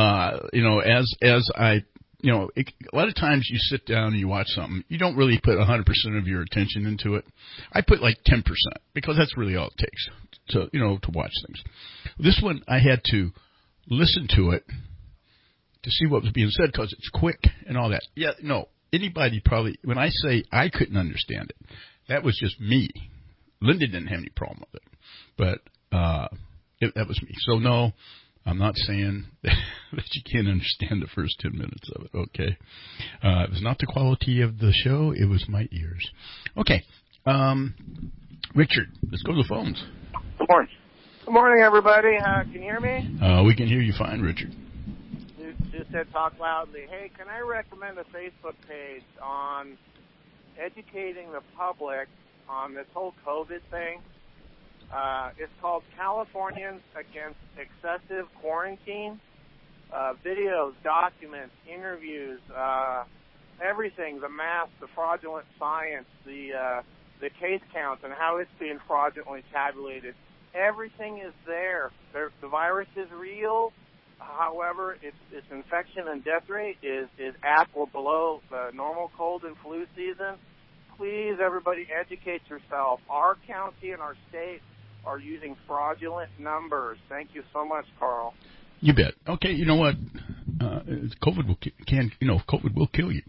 A lot of times you sit down and you watch something, you don't really put 100% of your attention into it. I put like 10% because that's really all it takes to watch things. This one, I had to listen to it to see what was being said because it's quick and all that. Yeah, no, anybody probably, when I say I couldn't understand it, that was just me. Linda didn't have any problem with it, but that was me. So no, I'm not saying that you can't understand the first 10 minutes of it, okay? It was not the quality of the show. It was my ears. Okay. Richard, let's go to the phones. Good morning. Good morning, everybody. Can you hear me? We can hear you fine, Richard. Just said talk loudly. Hey, can I recommend a Facebook page on educating the public on this whole COVID thing? It's called Californians Against Excessive Quarantine. Videos, documents, interviews, everything, the math, the fraudulent science, the case counts and how it's being fraudulently tabulated. Everything is there. The virus is real. However, its infection and death rate is at or below the normal cold and flu season. Please, everybody, educate yourself. Our county and our state are using fraudulent numbers. Thank you so much, Carl. You bet. Okay, you know what? COVID will kill you.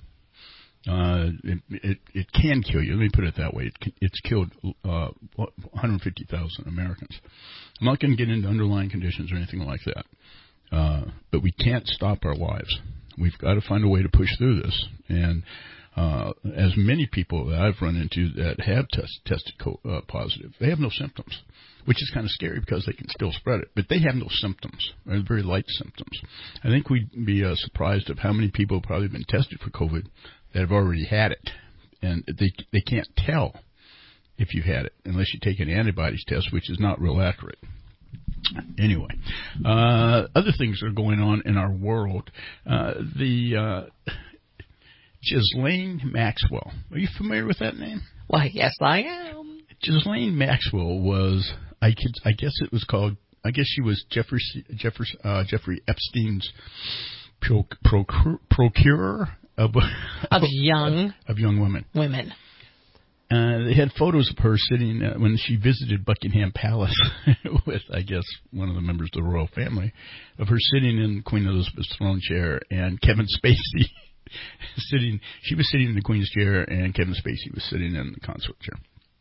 It can kill you. Let me put it that way. It's killed 150,000 Americans. I'm not going to get into underlying conditions or anything like that. But we can't stop our lives. We've got to find a way to push through this. And as many people that I've run into that have tested positive, they have no symptoms, which is kind of scary because they can still spread it. But they have no symptoms, or very light symptoms. I think we'd be surprised of how many people have probably been tested for COVID that have already had it. And they can't tell if you had it unless you take an antibodies test, which is not real accurate. Anyway, other things are going on in our world. Ghislaine Maxwell. Are you familiar with that name? Why, yes, I am. Ghislaine Maxwell was, I guess it was called, I guess she was Jeffrey Epstein's procurer of young women. They had photos of her sitting when she visited Buckingham Palace with, I guess, one of the members of the royal family, of her sitting in Queen Elizabeth's throne chair and Kevin Spacey sitting. She was sitting in the Queen's chair and Kevin Spacey was sitting in the consort chair.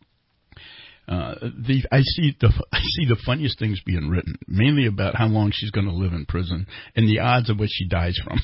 I see the funniest things being written, mainly about how long she's going to live in prison and the odds of what she dies from.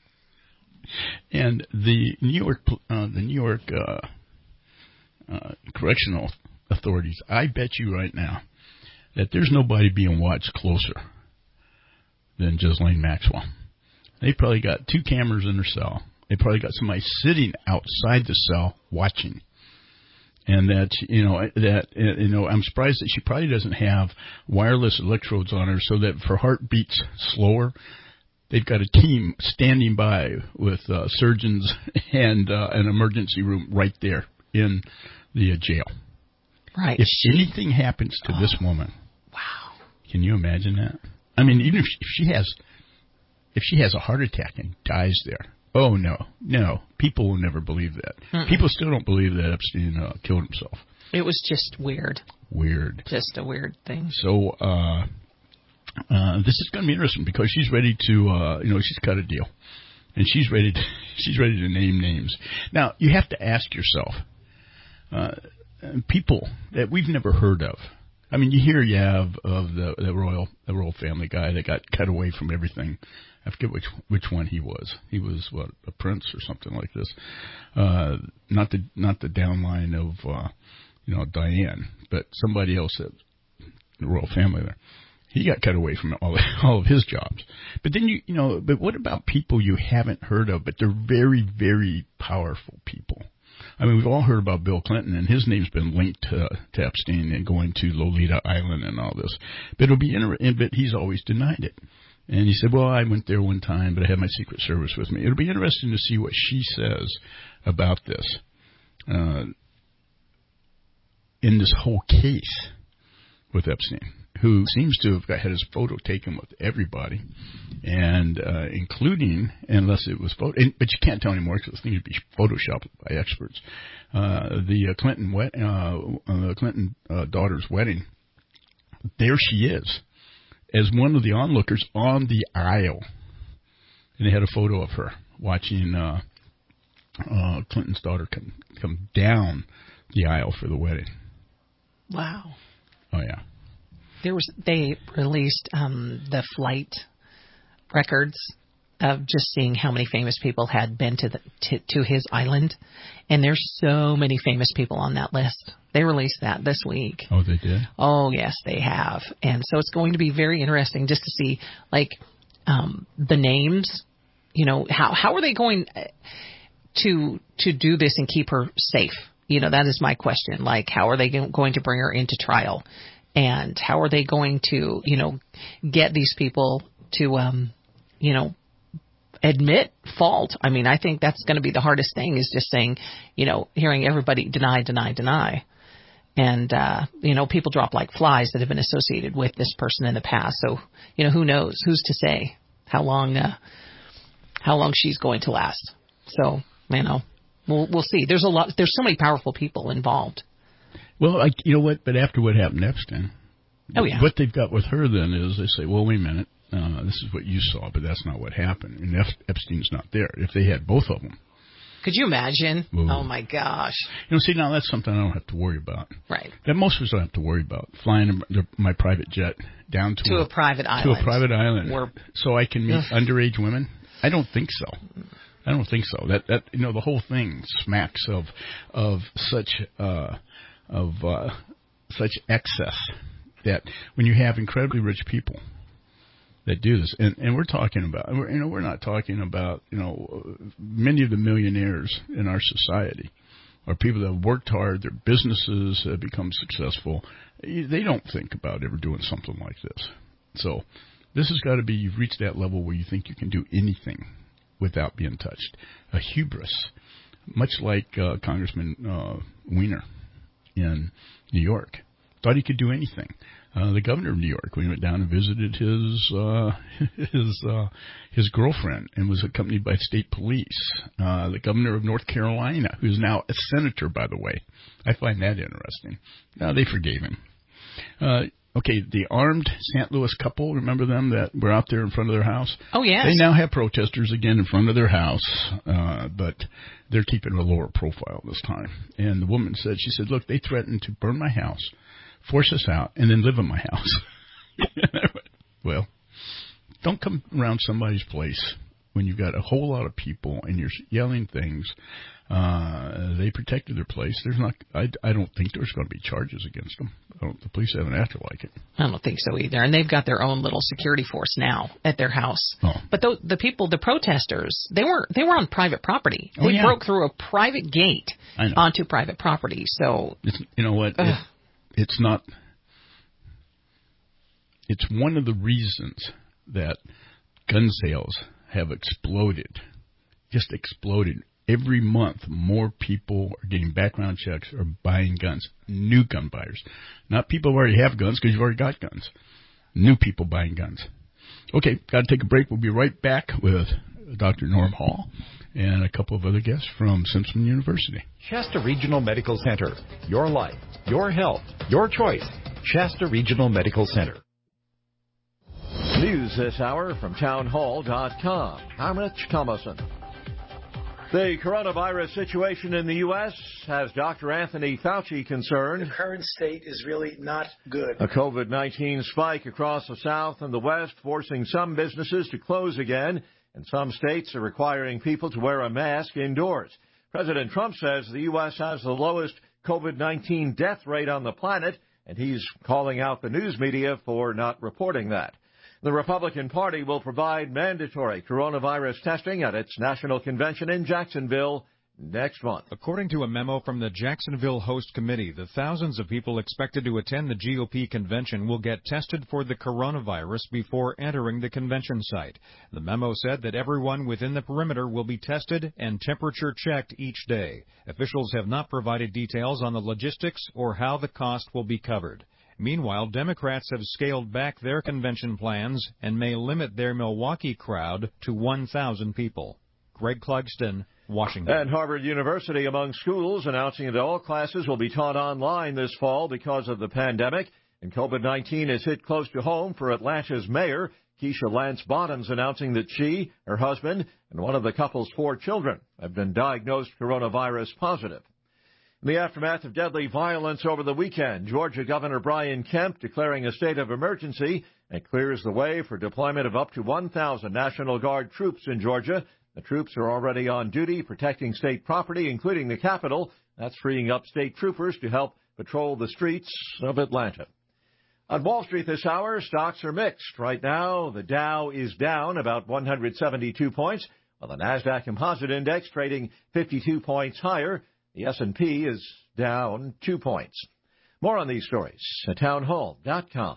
And the New York correctional authorities, I bet you right now that there's nobody being watched closer than Ghislaine Maxwell. They probably got 2 cameras in their cell. They probably got somebody sitting outside the cell watching. And I'm surprised that she probably doesn't have wireless electrodes on her so that if her heart beats slower, they've got a team standing by with surgeons and an emergency room right there in the jail. Right. If anything happens to this woman, wow, can you imagine that? I mean, even if she has a heart attack and dies there, oh no, people will never believe that. Mm-mm. People still don't believe that Epstein killed himself. It was just weird. Just a weird thing. So this is going to be interesting because she's ready to, she's cut a deal, and she's ready to name names. Now you have to ask yourself, people that we've never heard of. I mean, you hear of the royal family guy that got cut away from everything. I forget which one he was. He was a prince or something like this. Not the downline of Diane, but somebody else at the royal family there. He got cut away from all of his jobs. But then but what about people you haven't heard of, but they're very, very powerful people? I mean, we've all heard about Bill Clinton, and his name's been linked to Epstein and going to Lolita Island and all this. But but he's always denied it. And he said, well, I went there one time, but I had my Secret Service with me. It'll be interesting to see what she says about this in this whole case with Epstein, who seems to have had his photo taken with everybody, and including, unless it was but you can't tell anymore because things would be photoshopped by experts. The Clinton daughter's wedding. There she is, as one of the onlookers on the aisle, and they had a photo of her watching Clinton's daughter come down the aisle for the wedding. Wow. Oh yeah. They released the flight records of just seeing how many famous people had been to his island, and there's so many famous people on that list. They released that this week. Oh, they did? Oh, yes, they have. And so it's going to be very interesting just to see, the names. How are they going to do this and keep her safe? That is my question. How are they going to bring her into trial? And how are they going to, get these people to, admit fault? I mean, I think that's going to be the hardest thing, is just saying, hearing everybody deny. And, people drop like flies that have been associated with this person in the past. So, who knows? Who's to say how long she's going to last? So, we'll see. There's so many powerful people involved. Well, you know what? But after what happened to Epstein, what they've got with her then is they say, well, wait a minute, this is what you saw, but that's not what happened. And Epstein's not there. If they had both of them. Could you imagine? Ooh. Oh, my gosh. See, now that's something I don't have to worry about. Right. That most of us don't have to worry about, flying my private jet down to a private island. To a private island. So I can meet underage women? I don't think so. That the whole thing smacks of such excess that when you have incredibly rich people that do this, and we're talking about, we're not talking about, many of the millionaires in our society are people that have worked hard, their businesses have become successful. They don't think about ever doing something like this. So this has got to be, you've reached that level where you think you can do anything without being touched. A hubris, much like Congressman Weiner in New York, thought he could do anything. The governor of New York, when he went down and visited his girlfriend and was accompanied by state police. The governor of North Carolina, who's now a senator, by the way. I find that interesting. Now they forgave him. Okay, the armed St. Louis couple, remember them that were out there in front of their house? Oh, yes. They now have protesters again in front of their house, but they're keeping a lower profile this time. And the woman said, look, they threatened to burn my house, force us out, and then live in my house. Well, don't come around somebody's place when you've got a whole lot of people and you're yelling things, they protected their place. There's not. I don't think there's going to be charges against them. The police haven't acted like it. I don't think so either. And they've got their own little security force now at their house. Oh. But the protesters, they were on private property. They broke through a private gate onto private property. So you know what? It's not. It's one of the reasons that gun sales have exploded. Just exploded. Every month, more people are getting background checks or buying guns. New gun buyers. Not people who already have guns because you've already got guns. New people buying guns. Okay, got to take a break. We'll be right back with Dr. Norm Hall and a couple of other guests from Simpson University. Shasta Regional Medical Center. Your life, your health, your choice. Shasta Regional Medical Center. News this hour from townhall.com. I'm Rich Thomason. The coronavirus situation in the U.S. has Dr. Anthony Fauci concerned. The current state is really not good. A COVID-19 spike across the South and the West, forcing some businesses to close again, and some states are requiring people to wear a mask indoors. President Trump says the U.S. has the lowest COVID-19 death rate on the planet, and he's calling out the news media for not reporting that. The Republican Party will provide mandatory coronavirus testing at its national convention in Jacksonville next month. According to a memo from the Jacksonville Host Committee, the thousands of people expected to attend the GOP convention will get tested for the coronavirus before entering the convention site. The memo said that everyone within the perimeter will be tested and temperature checked each day. Officials have not provided details on the logistics or how the cost will be covered. Meanwhile, Democrats have scaled back their convention plans and may limit their Milwaukee crowd to 1,000 people. Greg Clugston, Washington. And Harvard University among schools announcing that all classes will be taught online this fall because of the pandemic. And COVID-19 has hit close to home for Atlanta's mayor, Keisha Lance Bottoms, announcing that she, her husband, and one of the couple's 4 children have been diagnosed coronavirus positive. In the aftermath of deadly violence over the weekend, Georgia Governor Brian Kemp declaring a state of emergency and clears the way for deployment of up to 1,000 National Guard troops in Georgia. The troops are already on duty protecting state property, including the Capitol. That's freeing up state troopers to help patrol the streets of Atlanta. On Wall Street this hour, stocks are mixed. Right now, the Dow is down about 172 points, while the NASDAQ Composite Index trading 52 points higher. The S&P is down 2 points. More on these stories at townhall.com.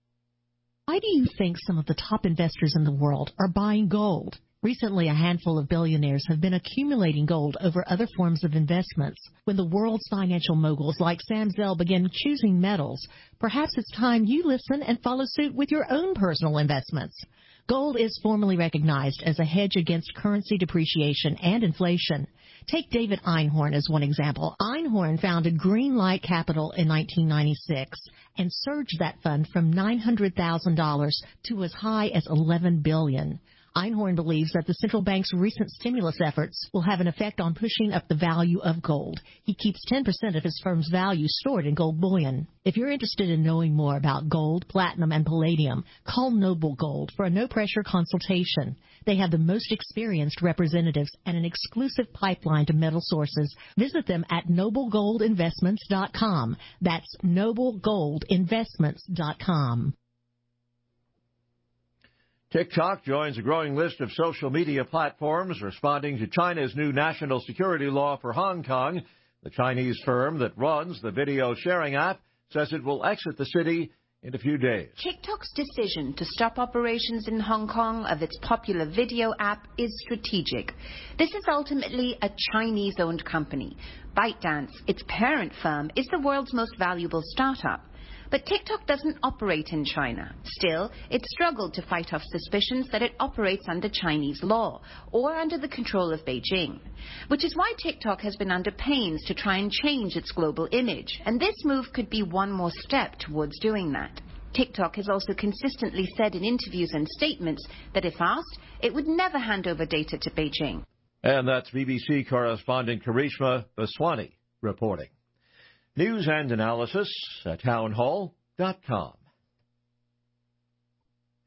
Why do you think some of the top investors in the world are buying gold? Recently, a handful of billionaires have been accumulating gold over other forms of investments. When the world's financial moguls like Sam Zell begin choosing metals, perhaps it's time you listen and follow suit with your own personal investments. Gold is formally recognized as a hedge against currency depreciation and inflation. Take David Einhorn as one example. Einhorn founded Greenlight Capital in 1996 and surged that fund from $900,000 to as high as $11 billion. Einhorn believes that the central bank's recent stimulus efforts will have an effect on pushing up the value of gold. He keeps 10% of his firm's value stored in gold bullion. If you're interested in knowing more about gold, platinum, and palladium, call Noble Gold for a no-pressure consultation. They have the most experienced representatives and an exclusive pipeline to metal sources. Visit them at noblegoldinvestments.com. That's noblegoldinvestments.com. TikTok joins a growing list of social media platforms responding to China's new national security law for Hong Kong. The Chinese firm that runs the video sharing app says it will exit the city in a few days. TikTok's decision to stop operations in Hong Kong of its popular video app is strategic. This is ultimately a Chinese-owned company. ByteDance, its parent firm, is the world's most valuable startup. But TikTok doesn't operate in China. Still, it struggled to fight off suspicions that it operates under Chinese law or under the control of Beijing, which is why TikTok has been under pains to try and change its global image, and this move could be one more step towards doing that. TikTok has also consistently said in interviews and statements that if asked, it would never hand over data to Beijing. And that's BBC correspondent Karishma Baswani reporting. News and analysis at townhall.com.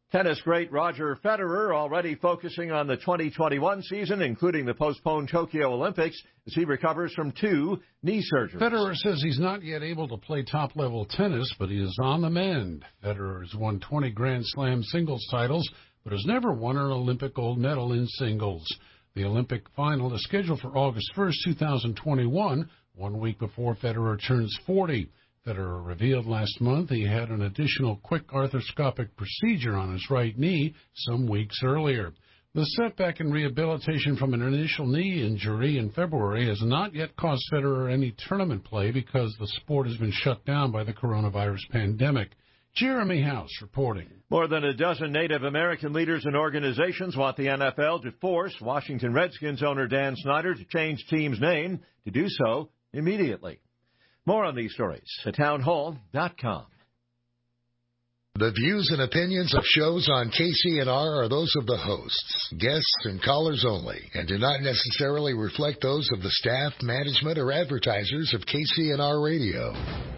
Tennis great Roger Federer already focusing on the 2021 season, including the postponed Tokyo Olympics, as he recovers from 2 knee surgeries. Federer says he's not yet able to play top-level tennis, but he is on the mend. Federer has won 20 Grand Slam singles titles, but has never won an Olympic gold medal in singles. The Olympic final is scheduled for August 1st, 2021, 1 week before Federer turns 40. Federer revealed last month he had an additional quick arthroscopic procedure on his right knee some weeks earlier. The setback in rehabilitation from an initial knee injury in February has not yet cost Federer any tournament play because the sport has been shut down by the coronavirus pandemic. Jeremy House reporting. More than a dozen Native American leaders and organizations want the NFL to force Washington Redskins owner Dan Snyder to change team's name, to do so immediately. More on these stories at townhall.com. The views and opinions of shows on KCNR are those of the hosts, guests, and callers only, and do not necessarily reflect those of the staff, management, or advertisers of KCNR Radio.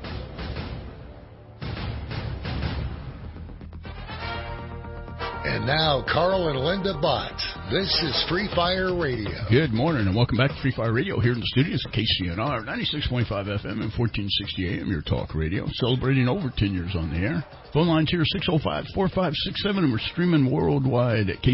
And now, Carl and Linda Bott. This is Free Fire Radio. Good morning, and welcome back to Free Fire Radio here in the studios at KCNR, 96.5 FM and 1460 AM, your talk radio, celebrating over 10 years on the air. Phone lines here, 605-4567, and we're streaming worldwide at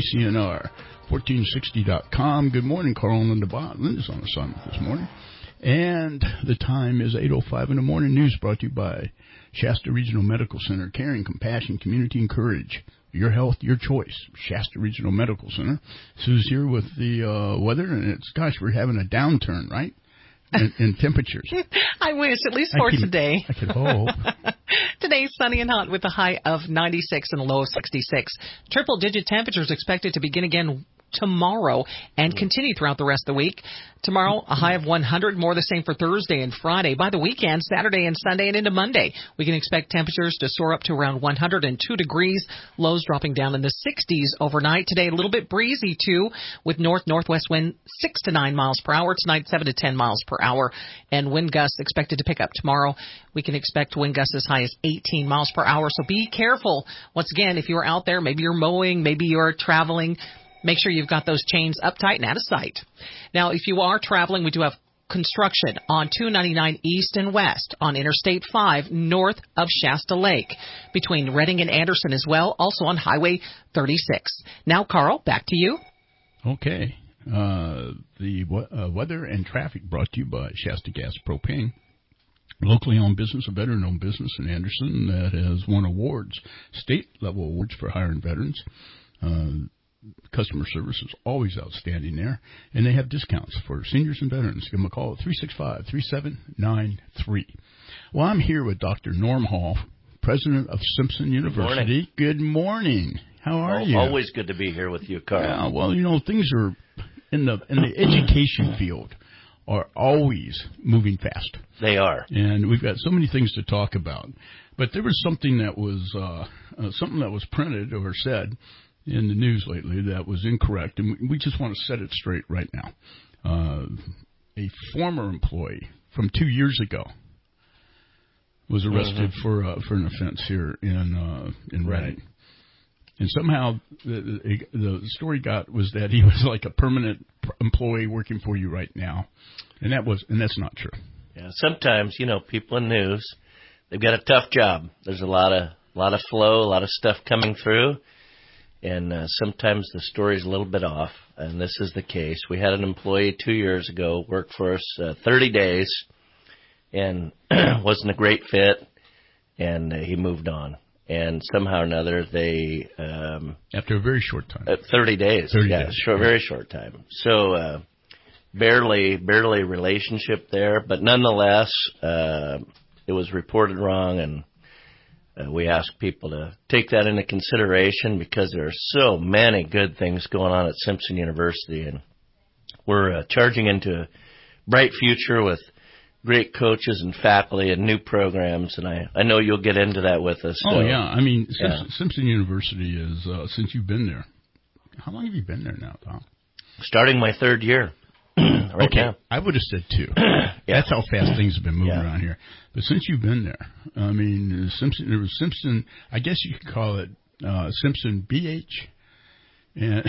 KCNR1460.com. Good morning, Carl and Linda Bott. Linda's on assignment this morning. And the time is 8:05 in the morning. News brought to you by Shasta Regional Medical Center, caring, compassion, community, and courage. Your health, your choice. Shasta Regional Medical Center. Sue's here with the weather, and it's, gosh, we're having a downturn, right? In temperatures. I wish, at least for today. I could hope. Today's sunny and hot with a high of 96 and a low of 66. Triple-digit temperatures expected to begin again tomorrow and continue throughout the rest of the week. Tomorrow, a high of 100, more the same for Thursday and Friday. By the weekend, Saturday and Sunday and into Monday, we can expect temperatures to soar up to around 102 degrees, lows dropping down in the 60s overnight. Today, a little bit breezy, too, with north-northwest wind 6 to 9 miles per hour. Tonight, 7 to 10 miles per hour, and wind gusts expected to pick up tomorrow. We can expect wind gusts as high as 18 miles per hour, so be careful. Once again, if you're out there, maybe you're mowing, maybe you're traveling, make sure you've got those chains up tight and out of sight. Now, if you are traveling, we do have construction on 299 East and West on Interstate 5 north of Shasta Lake, between Redding and Anderson as well, also on Highway 36. Now, Carl, back to you. Okay. The weather and traffic brought to you by Shasta Gas Propane. Locally owned business, a veteran-owned business in Anderson that has won awards, state-level awards for hiring veterans. Customer service is always outstanding there, and they have discounts for seniors and veterans. Give them a call at 365-3793. Well, I'm here with Dr. Norm Hall, president of Simpson University. Good morning. How are you? Always good to be here with you, Carl. Yeah, well, you know, things are in the education field are always moving fast. They are, and we've got so many things to talk about. But there was something that was printed or said in the news lately that was incorrect, and we just want to set it straight right now. A former employee from 2 years ago was arrested for an offense here in Redding. Right. And somehow the story was that he was like a permanent employee working for you right now, and that's not true. Yeah, sometimes, you know, people in news, they've got a tough job. There's a lot of flow, a lot of stuff coming through. And sometimes the story's a little bit off, and this is the case. We had an employee 2 years ago work for us 30 days and wasn't a great fit, and he moved on. And somehow or another, they... after a very short time. 30 days. 30 days. Very short time. So barely relationship there, but nonetheless, it was reported wrong, and we ask people to take that into consideration because there are so many good things going on at Simpson University, and we're charging into a bright future with great coaches and faculty and new programs, and I know you'll get into that with us. Oh, yeah. I mean, Simpson University is, since you've been there, how long have you been there now, Tom? Starting my third year. Right okay, now. I would have said 2. That's how fast things have been moving around here. But since you've been there, I mean, Simpson, I guess you could call it Simpson BH, and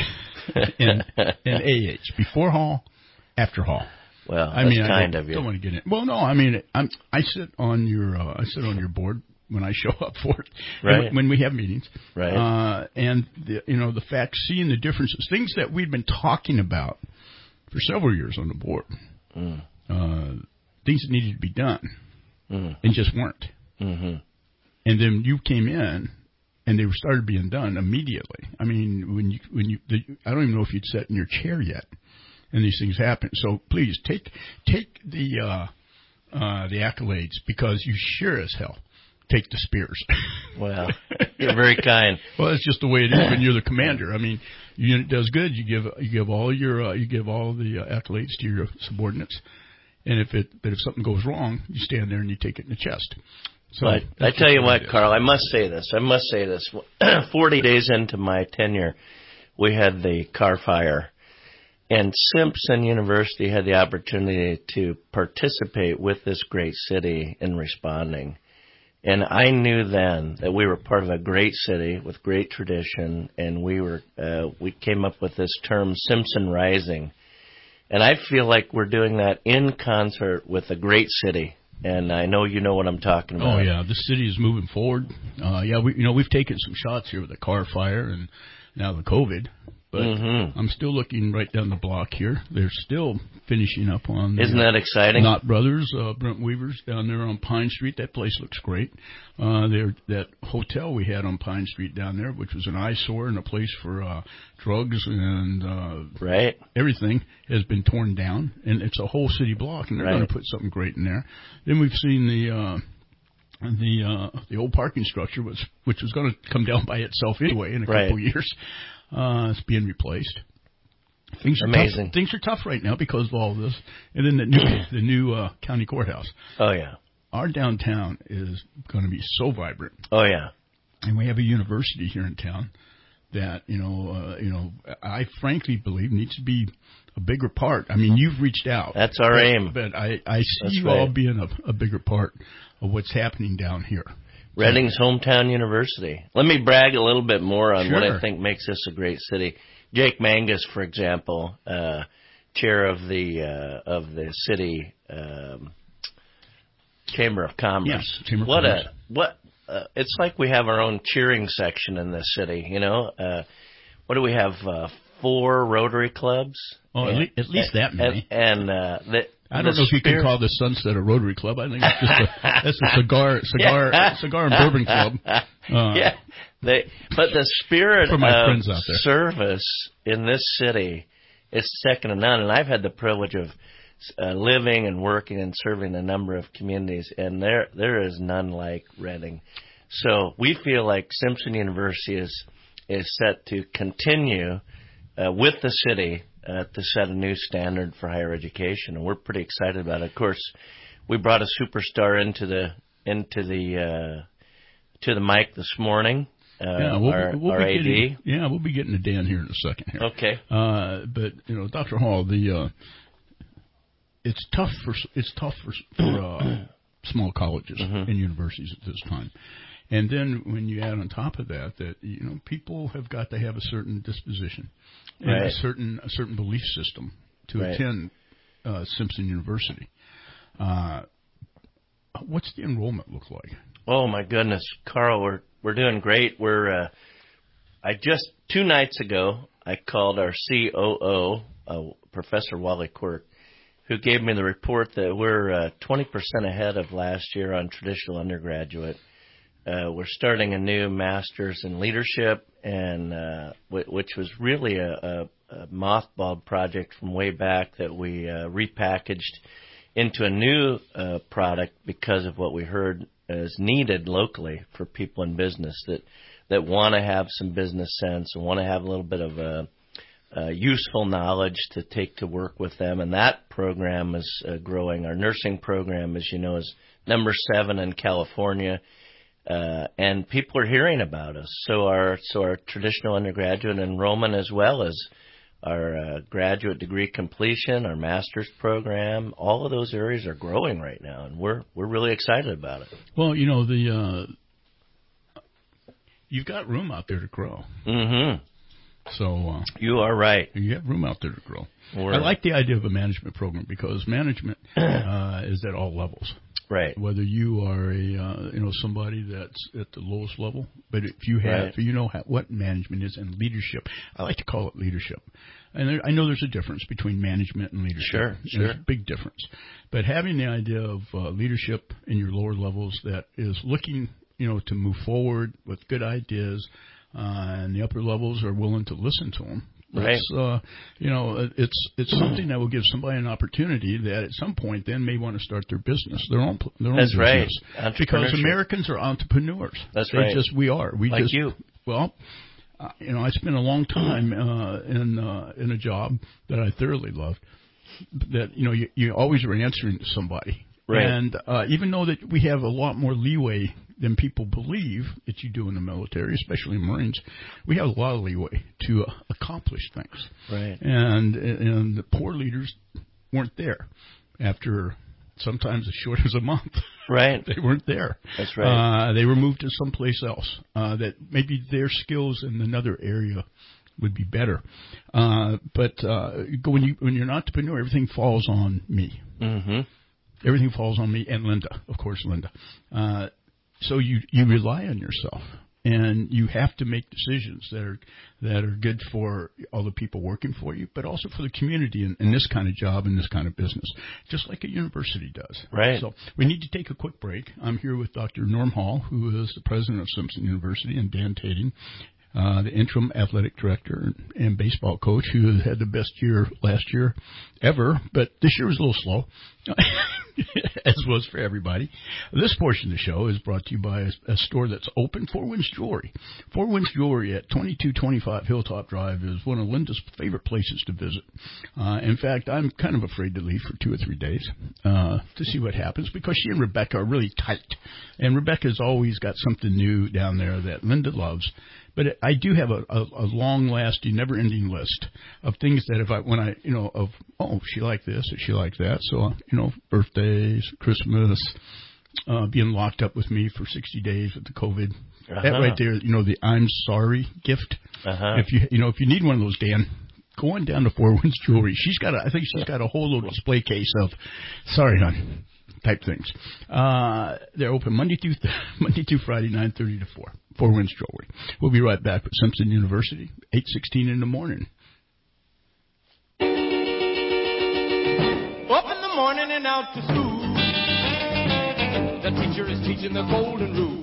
AH. Before Hall, after Hall. Well, I that's mean, kind I of you. don't want to get in. Well, no, I mean, I sit on your board when I show up for it, right? When we have meetings, right? And the fact, seeing the differences, things that we'd been talking about for several years on the board, things that needed to be done, and just weren't. Mm-hmm. And then you came in, and they started being done immediately. I mean, I don't even know if you'd sat in your chair yet, and these things happen. So please take the accolades, because you sure as hell take the spears. Well, you're very kind. Well, that's just the way it is when you're the commander. I mean, your unit does good. You give all the accolades to your subordinates, and if something goes wrong, you stand there and you take it in the chest. So but I tell you what, Carl, I must say this. 40 days into my tenure, we had the car fire, and Simpson University had the opportunity to participate with this great city in responding. And I knew then that we were part of a great city with great tradition, and we came up with this term, Simpson Rising. And I feel like we're doing that in concert with a great city. And I know you know what I'm talking about. Oh yeah, this city is moving forward. We've taken some shots here with the car fire and now the COVID, but I'm still looking right down the block here. They're still finishing up on. Isn't that exciting? Knott Brothers, Brent Weaver's down there on Pine Street. That place looks great. That hotel we had on Pine Street down there, which was an eyesore and a place for drugs and right, everything, has been torn down, and it's a whole city block, and they're going to put something great in there. Then we've seen the old parking structure, which was going to come down by itself anyway in a couple of years. It's being replaced. Things are amazing. Things are tough right now because of all this. And then the new county courthouse. Oh yeah. Our downtown is going to be so vibrant. Oh yeah. And we have a university here in town that I frankly believe needs to be a bigger part. I mean, you've reached out. That's our aim. But I see you all being a bigger part of what's happening down here. Reading's hometown university. Let me brag a little bit more on what I think makes this a great city. Jake Mangus, for example, chair of the city Chamber of Commerce. Yes, Chamber of Commerce. It's like we have our own cheering section in this city. You know, what do we have? 4 Rotary clubs. Oh, at least that many. I don't know if you can call the Sunset a Rotary Club. I think it's just a cigar and bourbon club. But the spirit of service in this city is second to none. And I've had the privilege of living and working and serving a number of communities, and there is none like Reading. So we feel like Simpson University is set to continue with the city to set a new standard for higher education, and we're pretty excited about it. Of course, we brought a superstar into the mic this morning. We'll our AD. We'll be getting to Dan here in a second. Here. Okay. But Dr. Hall, it's tough for small colleges and universities at this time. And then when you add on top of that people have got to have a certain disposition and a certain belief system to attend Simpson University. What's the enrollment look like? Oh my goodness, Carl, we're doing great. I just 2 nights ago I called our COO, Professor Wally Quirk, who gave me the report that we're 20% ahead of last year on traditional undergraduate. We're starting a new master's in leadership, and which was really a mothballed project from way back that we repackaged into a new product because of what we heard is needed locally for people in business that want to have some business sense and want to have a little bit of useful knowledge to take to work with them. And that program is growing. Our nursing program, as you know, is number 7 in California. And people are hearing about us. So our traditional undergraduate enrollment, as well as our graduate degree completion, our master's program, all of those areas are growing right now, and we're really excited about it. Well, you've got room out there to grow. Mm-hmm. So you are right. You have room out there to grow. I like the idea of a management program because management is at all levels. Right. Whether you are somebody that's at the lowest level, but if you have, what management is and leadership. I like to call it leadership. And I know there's a difference between management and leadership. Sure. There's a big difference. But having the idea of leadership in your lower levels that is looking, to move forward with good ideas, and the upper levels are willing to listen to them. Right. It's something that will give somebody an opportunity that at some point then may want to start their business, their own That's business. Right. Because Americans are entrepreneurs. That's right. We are. Like you. Well, I spent a long time in a job that I thoroughly loved. That you always were answering to somebody. Right. And even though that we have a lot more leeway than people believe that you do in the military, especially Marines, we have a lot of leeway to accomplish things. Right. And the poor leaders weren't there after sometimes as short as a month. Right. They weren't there. That's right. They were moved to someplace else that maybe their skills in another area would be better. But when you're an entrepreneur, everything falls on me. Mm-hmm. Everything falls on me and Linda, of course, Linda. So you rely on yourself, and you have to make decisions that are good for all the people working for you, but also for the community in this kind of job, in this kind of business, just like a university does. Right. So we need to take a quick break. I'm here with Dr. Norm Hall, who is the president of Simpson University, and Dan Tating, the interim athletic director and baseball coach, who had the best year last year ever, but this year was a little slow, as was for everybody. This portion of the show is brought to you by a store that's open, Four Winds Jewelry. Four Winds Jewelry at 2225 Hilltop Drive is one of Linda's favorite places to visit. In fact, I'm kind of afraid to leave for 2 or 3 days to see what happens, because she and Rebecca are really tight. And Rebecca's always got something new down there that Linda loves. But I do have a long-lasting, never-ending list of things that she liked this or she liked that. So, birthdays, Christmas, being locked up with me for 60 days with the COVID. That right there, the I'm sorry gift. If you need one of those, Dan, go on down to Four Winds Jewelry. I think she's got a whole little display case of, sorry, hon, type things. They're open Monday through Friday, 9:30 to 4. Four Winds Jewelry. We'll be right back with Simpson University, 8:16 in the morning. Up in the morning and out to school. The teacher is teaching the golden rule.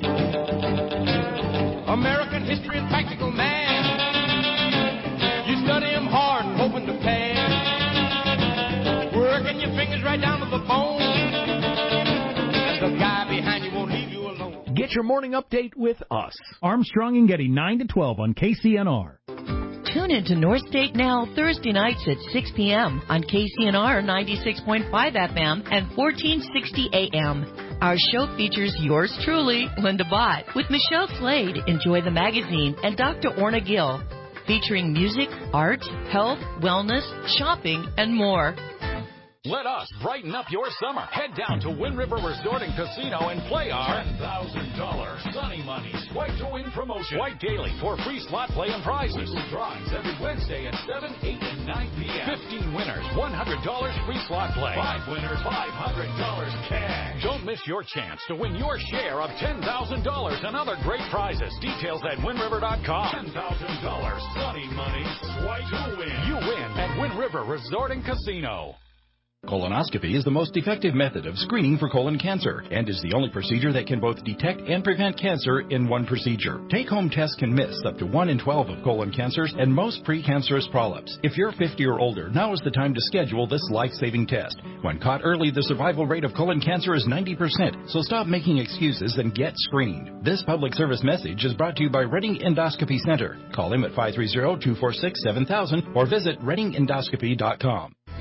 American history and practical math. You study them hard and hoping to pass. Working your fingers right down to the bone. And the guy behind you won't leave you alone. Get your morning update with us. Armstrong and Getty, 9 to 12 on KCNR. Tune into North State Now Thursday nights at 6 p.m. on KCNR 96.5 FM and 1460 AM. Our show features yours truly, Linda Bott, with Michelle Slade, Enjoy the Magazine, and Dr. Orna Gill, featuring music, art, health, wellness, shopping, and more. Let us brighten up your summer. Head down to Wind River Resort and Casino and play our $10,000 Sunny Money Swipe to Win promotion. Swipe daily for free slot play and prizes. Weekly drawings every Wednesday at 7, 8, and 9 p.m. 15 winners, $100 free slot play. 5 winners, $500 cash. Don't miss your chance to win your share of $10,000 and other great prizes. Details at WindRiver.com. $10,000 Sunny Money Swipe to Win. You win at Wind River Resort and Casino. Colonoscopy is the most effective method of screening for colon cancer and is the only procedure that can both detect and prevent cancer in one procedure. Take-home tests can miss up to 1 in 12 of colon cancers and most precancerous polyps. If you're 50 or older, now is the time to schedule this life-saving test. When caught early, the survival rate of colon cancer is 90%, so stop making excuses and get screened. This public service message is brought to you by Redding Endoscopy Center. Call them at 530-246-7000 or visit reddingendoscopy.com.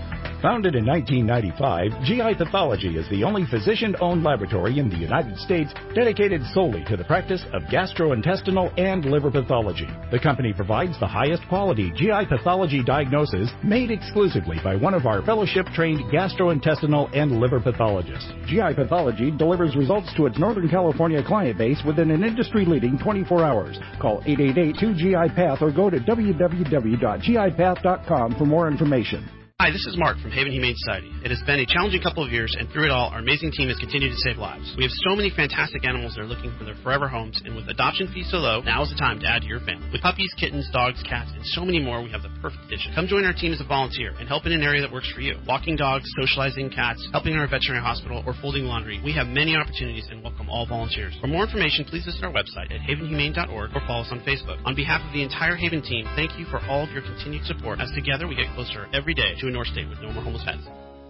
Founded in 1995, GI Pathology is the only physician-owned laboratory in the United States dedicated solely to the practice of gastrointestinal and liver pathology. The company provides the highest quality GI pathology diagnosis made exclusively by one of our fellowship-trained gastrointestinal and liver pathologists. GI Pathology delivers results to its Northern California client base within an industry-leading 24 hours. Call 888-2GI-PATH or go to www.gipath.com for more information. Hi, this is Mark from Haven Humane Society. It has been a challenging couple of years, and through it all, our amazing team has continued to save lives. We have so many fantastic animals that are looking for their forever homes, and with adoption fees so low, now is the time to add to your family. With puppies, kittens, dogs, cats, and so many more, we have the perfect addition. Come join our team as a volunteer and help in an area that works for you. Walking dogs, socializing cats, helping our veterinary hospital, or folding laundry. We have many opportunities and welcome all volunteers. For more information, please visit our website at havenhumane.org or follow us on Facebook. On behalf of the entire Haven team, thank you for all of your continued support, as together we get closer every day to a North State with no more homeless pets.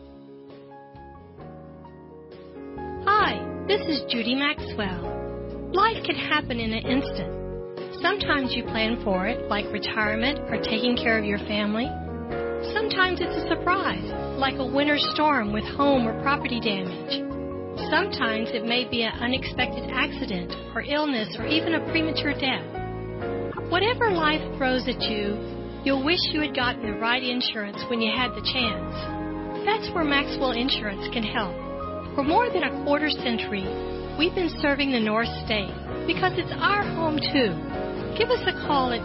Hi, this is Judy Maxwell. Life can happen in an instant. Sometimes you plan for it, like retirement or taking care of your family. Sometimes it's a surprise, like a winter storm with home or property damage. Sometimes it may be an unexpected accident or illness or even a premature death. Whatever life throws at you, you'll wish you had gotten the right insurance when you had the chance. That's where Maxwell Insurance can help. For more than a quarter century, we've been serving the North State because it's our home too. Give us a call at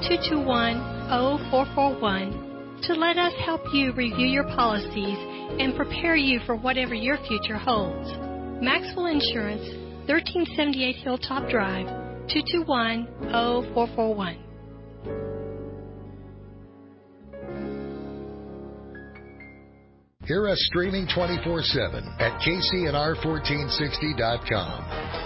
221-0441 to let us help you review your policies and prepare you for whatever your future holds. Maxwell Insurance, 1378 Hilltop Drive, 221-0441. Hear us streaming 24/7 at KCNR1460.com.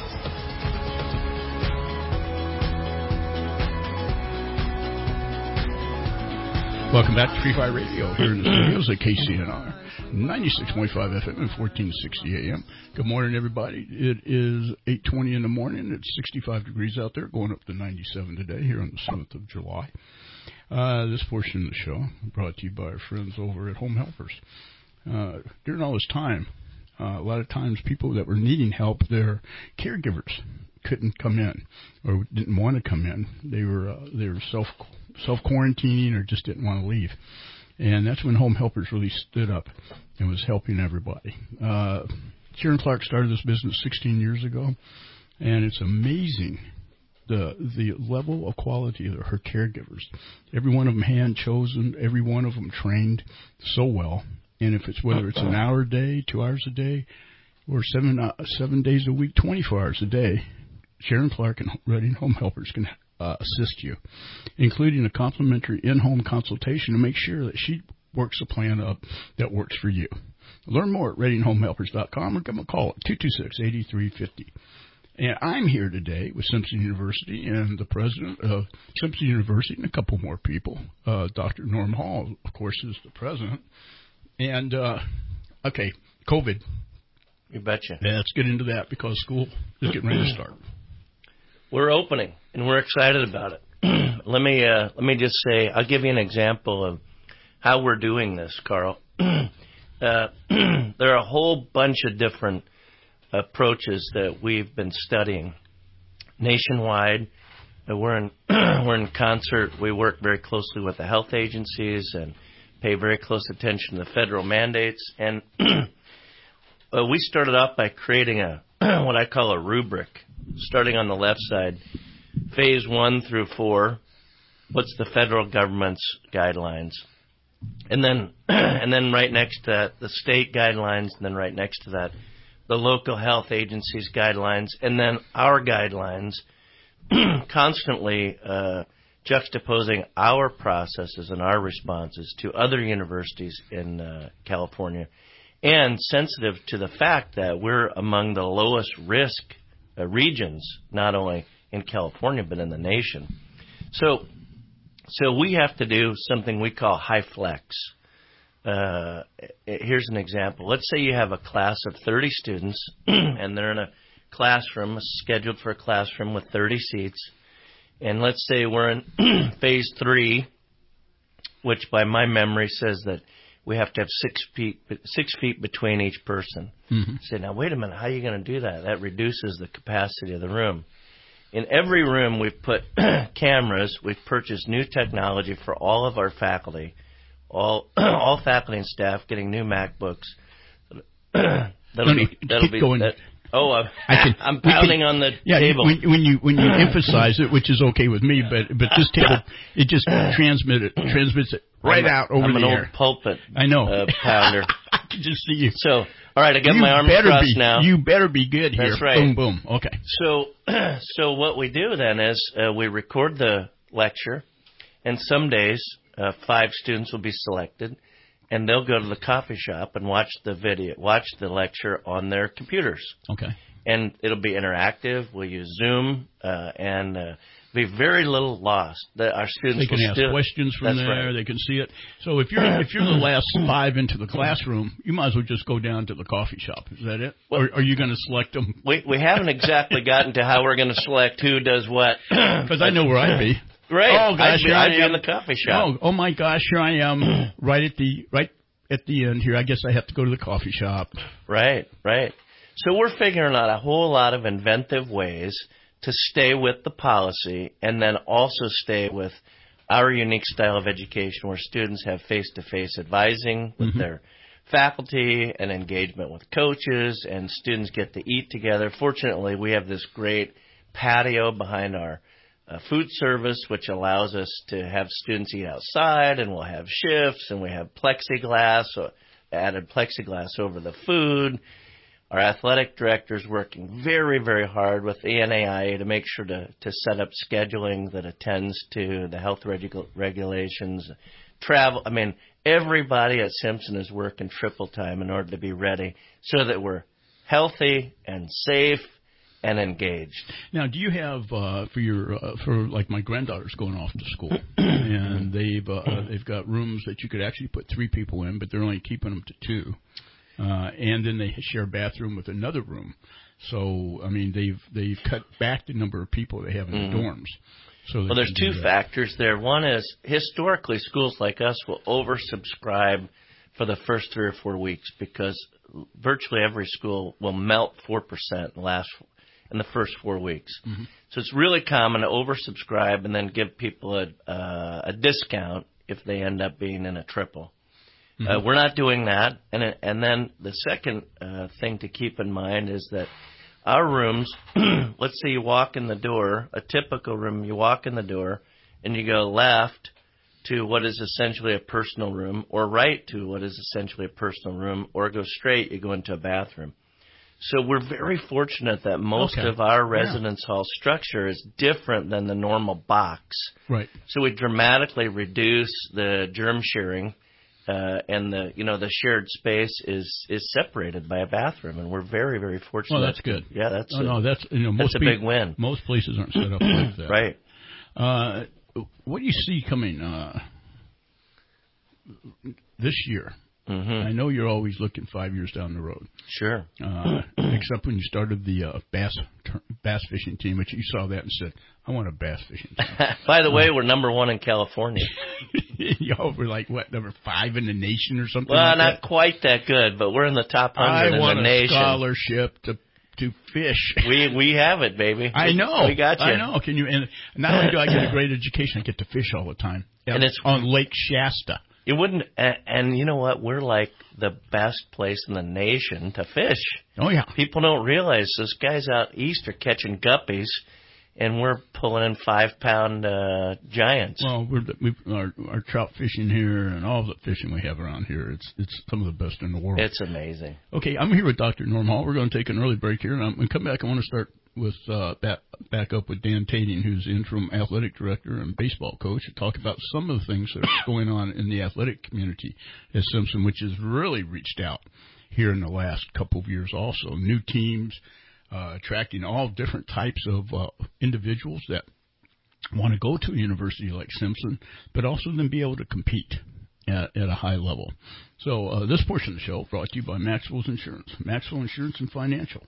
Welcome back to Free Fire Radio here in the studios at KCNR 96.5 FM and 1460 AM. Good morning, everybody. It is 8:20 in the morning. It's 65 degrees out there, going up to 97 today here on the 7th of July. This portion of the show brought to you by our friends over at Home Helpers. During all this time, a lot of times people that were needing help, their caregivers couldn't come in or didn't want to come in. They were self-quarantining or just didn't want to leave. And that's when Home Helpers really stood up and was helping everybody. Sharon Clark started this business 16 years ago, and it's amazing the level of quality of her caregivers. Every one of them hand-chosen, every one of them trained so well. And if it's whether it's an hour a day, 2 hours a day, or 7 days a week, 24 hours a day, Sharon Clark and Redding Home Helpers can assist you, including a complimentary in-home consultation to make sure that she works a plan up that works for you. Learn more at ReddingHomeHelpers.com or give them a call at 226-8350. And I'm here today with Simpson University and the president of Simpson University and a couple more people. Dr. Norm Hall, of course, is the president. And, okay, COVID. You betcha. Yeah, let's get into that because school is getting ready to start. We're opening, and we're excited about it. Let me just say, I'll give you an example of how we're doing this, Carl. There are a whole bunch of different approaches that we've been studying nationwide. We're in concert. We work very closely with the health agencies and pay very close attention to the federal mandates. And we started off by creating what I call a rubric, starting on the left side, phase 1 through 4. What's the federal government's guidelines? And then right next to that, the state guidelines, and then right next to that, the local health agencies' guidelines, and then our guidelines, constantly juxtaposing our processes and our responses to other universities in California, and sensitive to the fact that we're among the lowest risk regions, not only in California but in the nation. So we have to do something we call high flex. Here's an example. Let's say you have a class of 30 students, and they're in a classroom, scheduled for a classroom with 30 seats. And let's say we're in phase 3, which by my memory says that we have to have 6 feet between each person. Mm-hmm. Say, now wait a minute, how are you going to do that? That reduces the capacity of the room. In every room, we've put cameras. We've purchased new technology for all of our faculty, all faculty and staff getting new MacBooks. That'll be going. I'm pounding on the table. When you emphasize it, which is okay with me, but this table, it just transmits it right out over the air. I'm an old pulpit. I know. Pounder. I can just see you. So, all right, I got my arms crossed now. You better be good here. That's right. Boom, boom. Okay. So what we do then is we record the lecture, and some days 5 students will be selected, and they'll go to the coffee shop and watch the lecture on their computers. Okay. And it'll be interactive. We'll use Zoom, and be very little lost. Our students they can ask questions from there. Right. They can see it. So if you're the last 5 into the classroom, you might as well just go down to the coffee shop. Is that it? Well, or are you going to select them? We haven't exactly gotten to how we're going to select who does what. Because I know where I'd be. Right. Oh gosh, I'd be in the coffee shop. Oh my gosh, here I am, right at the end here. I guess I have to go to the coffee shop. Right. So we're figuring out a whole lot of inventive ways to stay with the policy and then also stay with our unique style of education where students have face-to-face advising with their faculty and engagement with coaches, and students get to eat together. Fortunately, we have this great patio behind our food service, which allows us to have students eat outside, and we'll have shifts, and we have added plexiglass over the food. Our athletic director is working very, very hard with the NAIA to make sure to set up scheduling that attends to the health regulations, travel. I mean, everybody at Simpson is working triple time in order to be ready so that we're healthy and safe and engaged. Now, do you have for like my granddaughter's going off to school, and they've got rooms that you could actually put 3 people in, but they're only keeping them to 2, and then they share a bathroom with another room. So I mean, they've cut back the number of people they have in the dorms. So there's 2 factors there. One is historically schools like us will oversubscribe for the first 3 or 4 weeks because virtually every school will melt 4% in the first 4 weeks. Mm-hmm. So it's really common to oversubscribe and then give people a discount if they end up being in a triple. Mm-hmm. We're not doing that. And then the second thing to keep in mind is that our rooms, let's say you walk in the door, a typical room, you walk in the door and you go left to what is essentially a personal room, or right to what is essentially a personal room, or go straight, you go into a bathroom. So we're very fortunate that most of our residence hall structure is different than the normal box. Right. So we dramatically reduce the germ sharing, and the shared space is separated by a bathroom, and we're very, very fortunate. Well, that's good. Yeah, that's a big win. Most places aren't set up like that. Right. What do you see coming this year? Mm-hmm. I know you're always looking 5 years down the road. Sure. Except when you started the bass fishing team, which you saw that and said, I want a bass fishing team. By the way, we're number 1 in California. Y'all were like, what, number 5 in the nation or something? Well, like not that? quite that good, but we're in the top 100 in the nation. I want a scholarship to fish. We have it, baby. I know. We got you. I know. And not only do I get a great education, I get to fish all the time. And it's on Lake Shasta. It wouldn't, and you know what? We're like the best place in the nation to fish. Oh, yeah. People don't realize those guys out east are catching guppies, and we're pulling in 5-pound giants. Well, our trout fishing here and all the fishing we have around here, it's some of the best in the world. It's amazing. Okay, I'm here with Dr. Norm Hall. We're going to take an early break here, and I'm going to come back. I want to start with back up with Dan Tading, who's the interim athletic director and baseball coach, to talk about some of the things that are going on in the athletic community at Simpson, which has really reached out here in the last couple of years also. New teams, attracting all different types of individuals that want to go to a university like Simpson, but also then be able to compete at a high level. So this portion of the show brought to you by Maxwell's Insurance. Maxwell Insurance and Financial.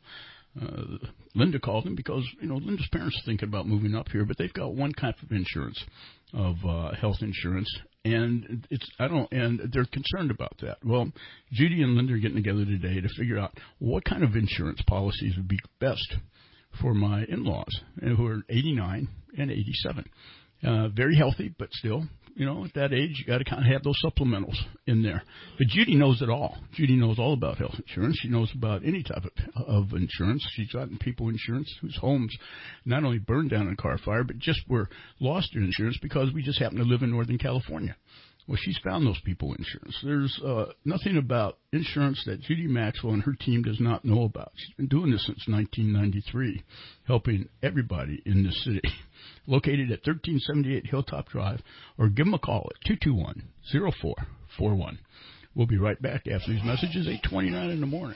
Linda called him because, Linda's parents are thinking about moving up here, but they've got one type of insurance. health insurance, and they're concerned about that. Well, Judy and Linda are getting together today to figure out what kind of insurance policies would be best for my in-laws, who are 89 and 87. Very healthy, but still, at that age, you got to kind of have those supplementals in there. But Judy knows it all. Judy knows all about health insurance. She knows about any type of insurance. She's gotten people insurance whose homes not only burned down in a car fire, but just were lost their insurance because we just happen to live in Northern California. Well, she's found those people insurance. There's nothing about insurance that Judy Maxwell and her team does not know about. She's been doing this since 1993, helping everybody in this city. Located at 1378 Hilltop Drive, or give them a call at 221-0441. We'll be right back after these messages, 8:29 in the morning.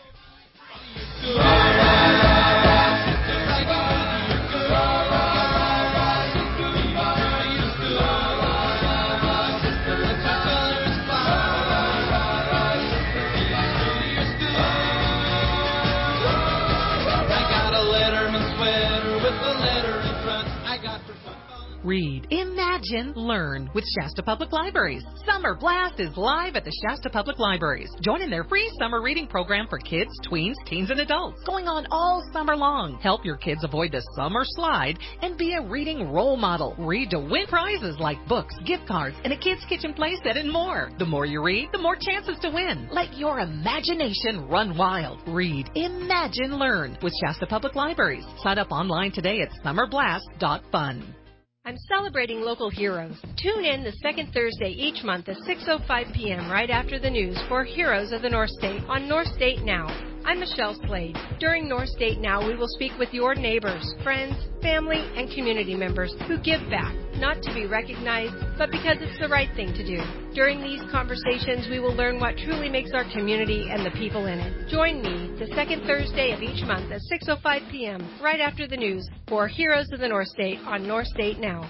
Read, imagine, learn with Shasta Public Libraries. Summer Blast is live at the Shasta Public Libraries. Join in their free summer reading program for kids, tweens, teens, and adults. Going on all summer long. Help your kids avoid the summer slide and be a reading role model. Read to win prizes like books, gift cards, and a kids' kitchen playset and more. The more you read, the more chances to win. Let your imagination run wild. Read, imagine, learn with Shasta Public Libraries. Sign up online today at summerblast.fun. I'm celebrating local heroes. Tune in the second Thursday each month at 6:05 p.m. right after the news for Heroes of the North State on North State Now. I'm Michelle Slade. During North State Now, we will speak with your neighbors, friends, family, and community members who give back, not to be recognized, but because it's the right thing to do. During these conversations, we will learn what truly makes our community and the people in it. Join me the second Thursday of each month at 6:05 p.m. right after the news for Heroes of the North State on North State Now.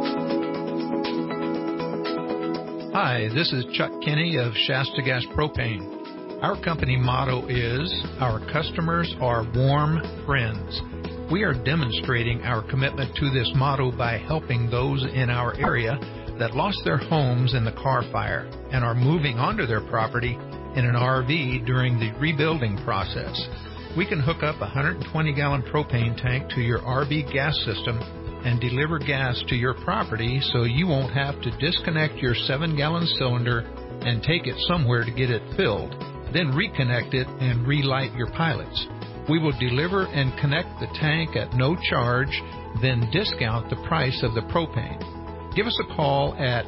Hi, this is Chuck Kinney of Shasta Gas Propane. Our company motto is, our customers are warm friends. We are demonstrating our commitment to this motto by helping those in our area that lost their homes in the car fire and are moving onto their property in an RV during the rebuilding process. We can hook up a 120-gallon propane tank to your RV gas system and deliver gas to your property so you won't have to disconnect your 7-gallon cylinder and take it somewhere to get it filled, then reconnect it and relight your pilots. We will deliver and connect the tank at no charge, then discount the price of the propane. Give us a call at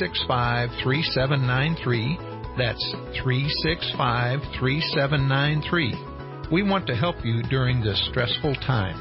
365-3793. That's 365-3793. We want to help you during this stressful time.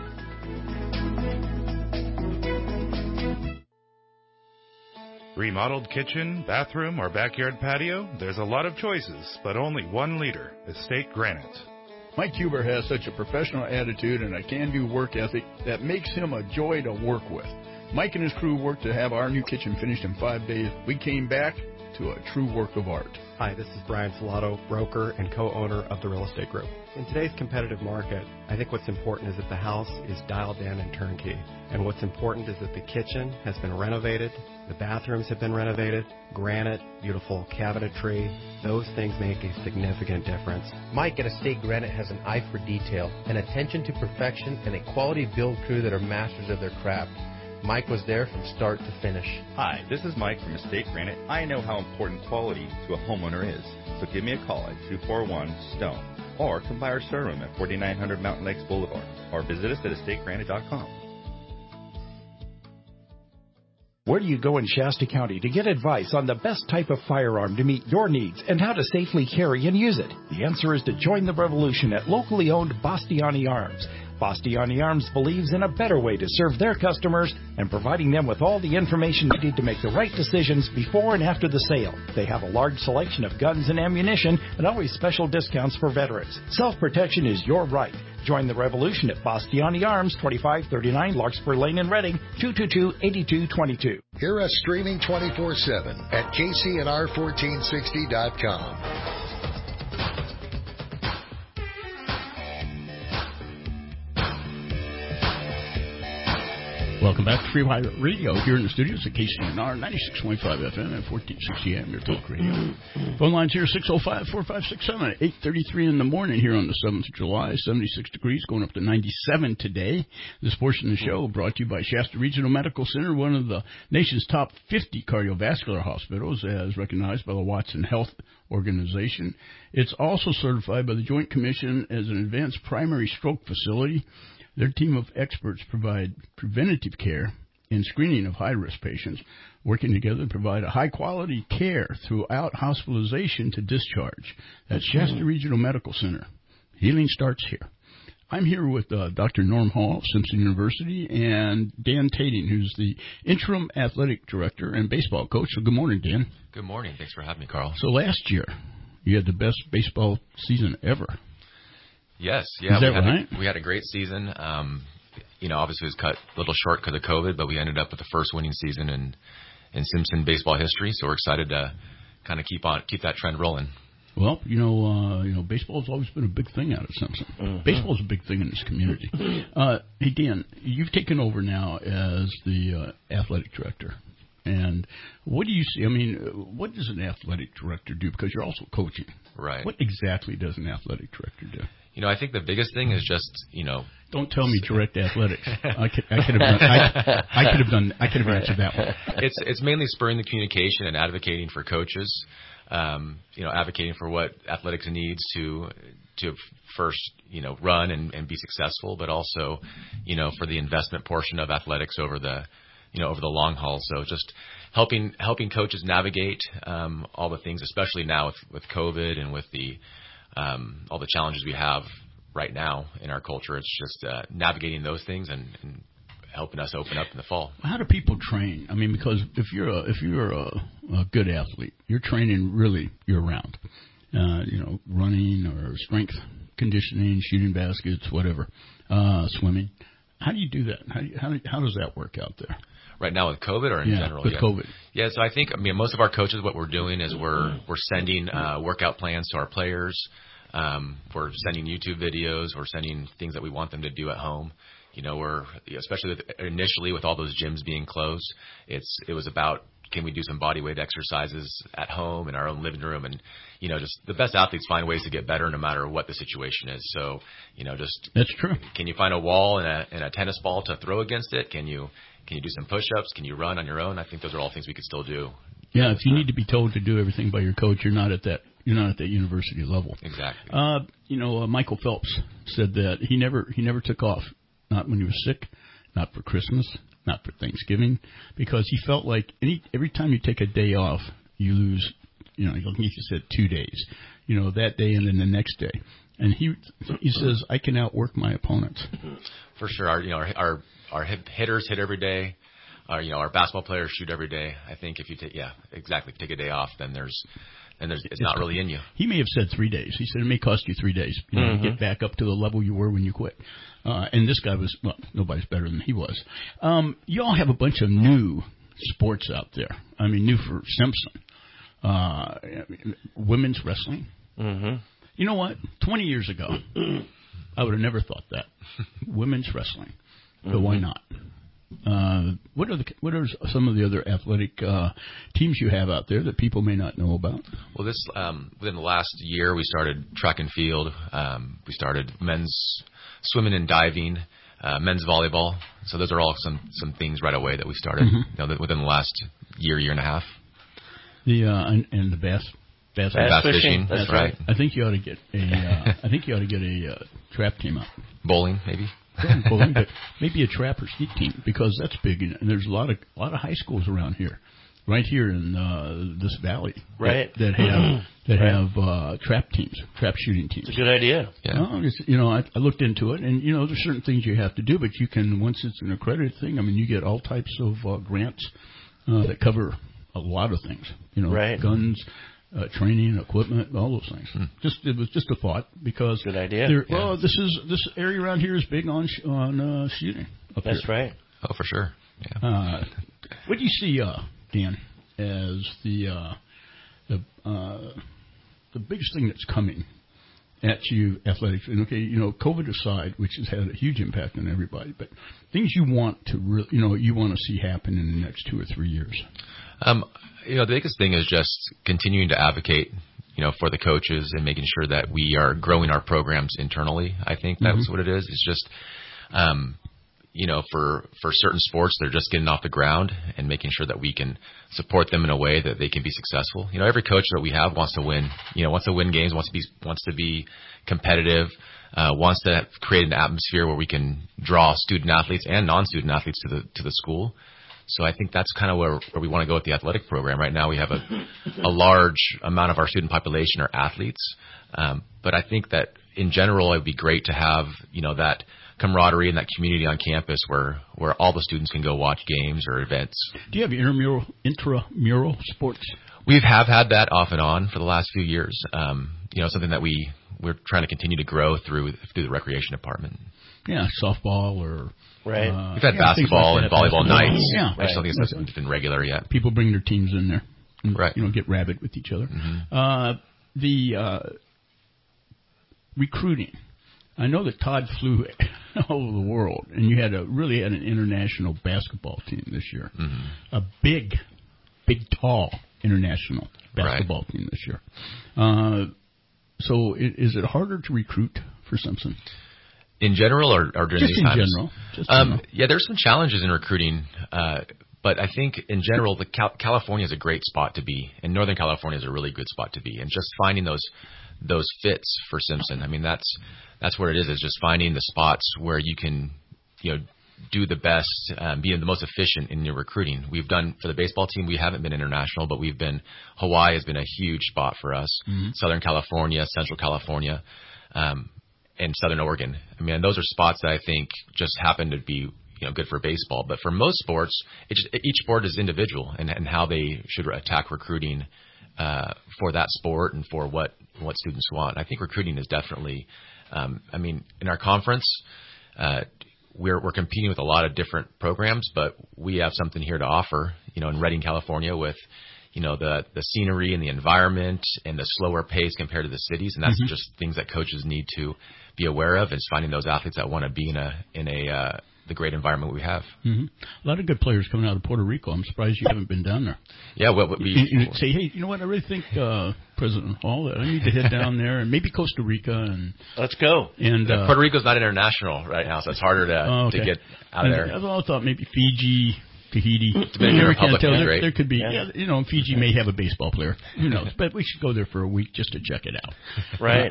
Remodeled kitchen, bathroom, or backyard patio? There's a lot of choices, but only one leader, Estate Granite. Mike Huber has such a professional attitude and a can-do work ethic that makes him a joy to work with. Mike and his crew worked to have our new kitchen finished in 5 days. We came back to a true work of art. Hi, this is Brian Salato, broker and co-owner of the Real Estate Group. In today's competitive market, I think what's important is that the house is dialed in and turnkey. And what's important is that the kitchen has been renovated, the bathrooms have been renovated, granite, beautiful cabinetry. Those things make a significant difference. Mike at Estate Granite has an eye for detail, an attention to perfection, and a quality build crew that are masters of their craft. Mike was there from start to finish. Hi, this is Mike from Estate Granite. I know how important quality to a homeowner is, so give me a call at 241-STONE or come by our showroom at 4900 Mountain Lakes Boulevard or visit us at estategranite.com. Where do you go in Shasta County to get advice on the best type of firearm to meet your needs and how to safely carry and use it? The answer is to join the revolution at locally owned Bastiani Arms. Bastiani Arms believes in a better way to serve their customers and providing them with all the information needed to make the right decisions before and after the sale. They have a large selection of guns and ammunition and always special discounts for veterans. Self-protection is your right. Join the revolution at Bastiani Arms, 2539 Larkspur Lane in Reading, 222-8222. Hear us streaming 24/7 at KCNR1460.com. Welcome back to Free Wire Radio here in the studios at KCNR 96.5 FM and 1460 AM, your talk radio. Phone lines here 605-4567 at 8:33 in the morning here on the 7th of July. 76 degrees, going up to 97 today. This portion of the show brought to you by Shasta Regional Medical Center, one of the nation's top 50 cardiovascular hospitals, as recognized by the Watson Health Organization. It's also certified by the Joint Commission as an advanced primary stroke facility. Their team of experts provide preventative care and screening of high-risk patients, working together to provide a high-quality care throughout hospitalization to discharge. That's Shasta Regional Medical Center. Healing starts here. I'm here with Dr. Norm Hall of Simpson University and Dan Tating, who's the interim athletic director and baseball coach. So good morning, Dan. Good morning. Thanks for having me, Carl. So last year, you had the best baseball season ever. Yes, yeah. Is that right? We had a great season. Obviously it was cut a little short because of COVID, but we ended up with the first winning season in Simpson baseball history. So we're excited to kind of keep that trend rolling. Well, baseball's always been a big thing out of Simpson. Mm-hmm. Baseball's a big thing in this community. Hey, Dan, you've taken over now as the athletic director. And what do you see? I mean, what does an athletic director do? Because you're also coaching. Right. What exactly does an athletic director do? I think the biggest thing is just, Don't tell me direct athletics. I could have answered that one. It's mainly spurring the communication and advocating for coaches. Advocating for what athletics needs to first, run and be successful, but also, for the investment portion of athletics over the long haul. So just helping coaches navigate all the things, especially now with COVID and with the all the challenges we have right now in our culture. It's just navigating those things and helping us open up in the fall. How do people train? I mean, because if you're a good athlete, you're training really year round. Running or strength conditioning, shooting baskets, whatever, swimming. How do you do that? How does that work out there? Right now with COVID or in general? With COVID. Yeah, so I think, most of our coaches, what we're doing is we're sending workout plans to our players. We're sending YouTube videos. We're sending things that we want them to do at home. We're, especially initially with all those gyms being closed, it was about, can we do some body weight exercises at home in our own living room? And, just the best athletes find ways to get better no matter what the situation is. So, That's true. Can you find a wall and a tennis ball to throw against it? Can you do some push-ups? Can you run on your own? I think those are all things we could still do. Yeah, if you need to be told to do everything by your coach, you're not at that university level. Exactly. Michael Phelps said that he never took off, not when he was sick, not for Christmas, not for Thanksgiving, because he felt like every time you take a day off, you lose, he said 2 days, that day and then the next day. And he says, I can outwork my opponents. For sure. Our hitters hit every day. Our basketball players shoot every day. I think if you take a day off, then it's not really in you. He may have said 3 days. He said it may cost you 3 days to get back up to the level you were when you quit. And this guy was, nobody's better than he was. You all have a bunch of new sports out there. I mean, new for Simpson. Women's wrestling. Mm-hmm. You know what? 20 years ago, I would have never thought that. Women's wrestling. But why not? What are some of the other athletic teams you have out there that people may not know about? Well, within the last year, we started track and field. We started men's swimming and diving, men's volleyball. So those are all some things right away that we started within the last year and a half. And the bass fishing. That's right. I think you ought to get a trap team out. Bowling, maybe. Bowling, but maybe a trap or skeet team, because that's big. And there's a lot of high schools around here, right here in this valley, right? That have trap shooting teams. It's a good idea. Yeah. I looked into it, and there's certain things you have to do, but you can, once it's an accredited thing. I mean, you get all types of grants that cover a lot of things. Guns. Training, equipment, all those things. It was just a thought, because good idea. This area around here is big on shooting. That's here. Right. Oh, for sure. Yeah. What do you see, Dan, as the biggest thing that's coming at you athletics, and okay, COVID aside, which has had a huge impact on everybody, but things you want to you want to see happen in the next 2 or 3 years. The biggest thing is just continuing to advocate, for the coaches and making sure that we are growing our programs internally. I think that's what it is. It's just, for certain sports, they're just getting off the ground and making sure that we can support them in a way that they can be successful. Every coach that we have wants to win, wants to win games, wants to be competitive, wants to create an atmosphere where we can draw student athletes and non-student athletes to the school. So I think that's kind of where we want to go with the athletic program. Right now we have a large amount of our student population are athletes. But I think that in general, it would be great to have, that camaraderie and that community on campus where all the students can go watch games or events. Do you have intramural sports? We have had that off and on for the last few years. Something that we're trying to continue to grow through the recreation department. Yeah, softball or... Right. We've had basketball and volleyball nights. Yeah. I just don't think it's been regular yet. People bring their teams in there and, right. Get rabid with each other. Mm-hmm. The recruiting. I know that Todd flew all over the world, and you had really had an international basketball team this year. Mm-hmm. A big, tall international basketball team this year. So is it harder to recruit for Simpson? In general or during these times? Just in general. Yeah, there's some challenges in recruiting, but I think in general, California is a great spot to be, and Northern California is a really good spot to be, and just finding those fits for Simpson. I mean, that's where it is just finding the spots where you can, do the best, be the most efficient in your recruiting. We've done for the baseball team. We haven't been international, but Hawaii has been a huge spot for us. Mm-hmm. Southern California, Central California. And Southern Oregon. I mean, those are spots that I think just happen to be, good for baseball. But for most sports, each sport is individual and how they should attack recruiting for that sport and for what students want. I think recruiting is definitely, in our conference, we're competing with a lot of different programs, but we have something here to offer, in Redding, California with, the scenery and the environment and the slower pace compared to the cities. And that's just things that coaches need to be aware of, is finding those athletes that want to be in the great environment we have. Mm-hmm. A lot of good players coming out of Puerto Rico. I'm surprised you haven't been down there. Yeah, you say, hey, you know what? I really think President Hall that I need to head down there and maybe Costa Rica and let's go. And Puerto Rico's not international right now, so it's harder to get out of there. I thought maybe Fiji. Tahiti, Dominican Republic, there could be, Fiji may have a baseball player. Who knows? But we should go there for a week just to check it out. Right.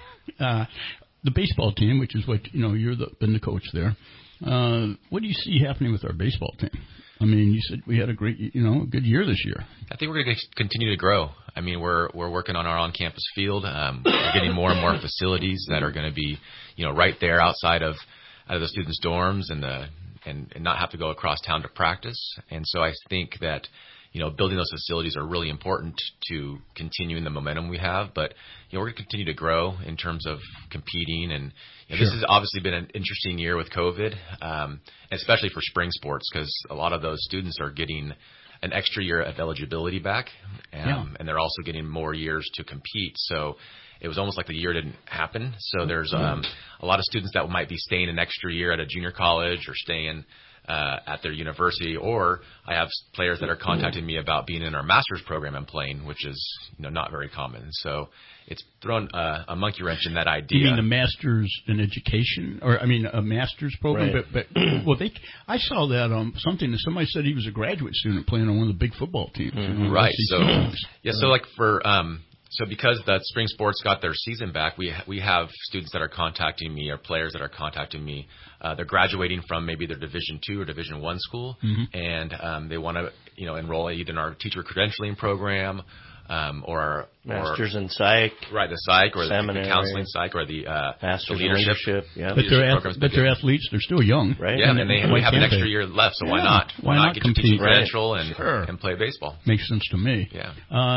The baseball team, which is what you're been the coach there. What do you see happening with our baseball team? I mean, you said we had a great, good year this year. I think we're going to continue to grow. I mean, we're working on our on-campus field. We're getting more and more facilities that are going to be, right there outside of the students' dorms and not have to go across town to practice. And so I think that, building those facilities are really important to continuing the momentum we have. But, we're going to continue to grow in terms of competing. And this has obviously been an interesting year with COVID, especially for spring sports, because a lot of those students are getting an extra year of eligibility back. And they're also getting more years to compete. So it was almost like the year didn't happen. So there's a lot of students that might be staying an extra year at a junior college or staying at their university. Or I have players that are contacting me about being in our master's program and playing, which is not very common. So it's thrown a monkey wrench in that idea. You mean the master's in education, or a master's program? Right. But I saw that something that somebody said he was a graduate student playing on one of the big football teams. Right. So like for. So because the spring sports got their season back, we have students that are contacting me or players that are contacting me. They're graduating from maybe their Division II or Division I school, and they want to enroll either in our teacher credentialing program or Masters in Psych. Right, the Psych or Seminary, the counseling Psych or the Masters leadership. Yeah. But they're athletes. They're still young. Right. Yeah, and we have an extra year left, so why not? Why not get compete? Your teaching credential and play baseball? Makes sense to me. Yeah.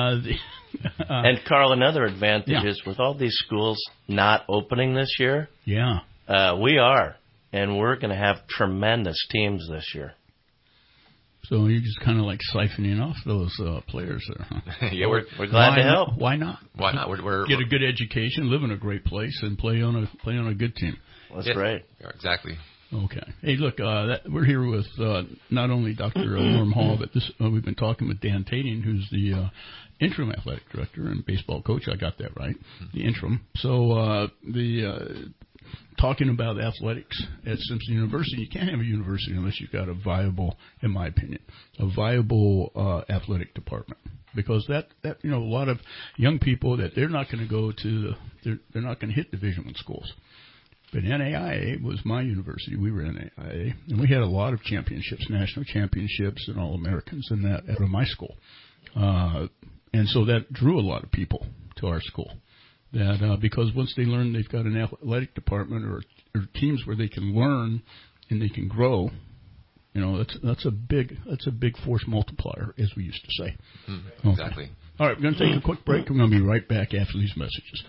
And Carl, another advantage is with all these schools not opening this year. Yeah. We are, and we're going to have tremendous teams this year. So you're just kind of like siphoning off those players there, huh? Yeah, we're glad to help. Why not? Why not? We're get a good education, live in a great place, and play on a good team. That's right. Yeah, exactly. Okay. Hey, look, we're here with not only Dr. Norm Hall, but we've been talking with Dan Tading, who's the interim athletic director and baseball coach. I got that right, the interim. So talking about athletics at Simpson University, you can't have a university unless you've got a viable, in my opinion, athletic department. Because that a lot of young people that they're not going to go to, they're not going to hit Division I schools. But NAIA was my university. We were NAIA, and we had a lot of championships, national championships, and All-Americans in that at my school. And so that drew a lot of people to our school. That because once they learn they've got an athletic department or teams where they can learn and they can grow, that's a big force multiplier, as we used to say. Okay. Exactly. All right, we're going to take a quick break. We're going to be right back after these messages.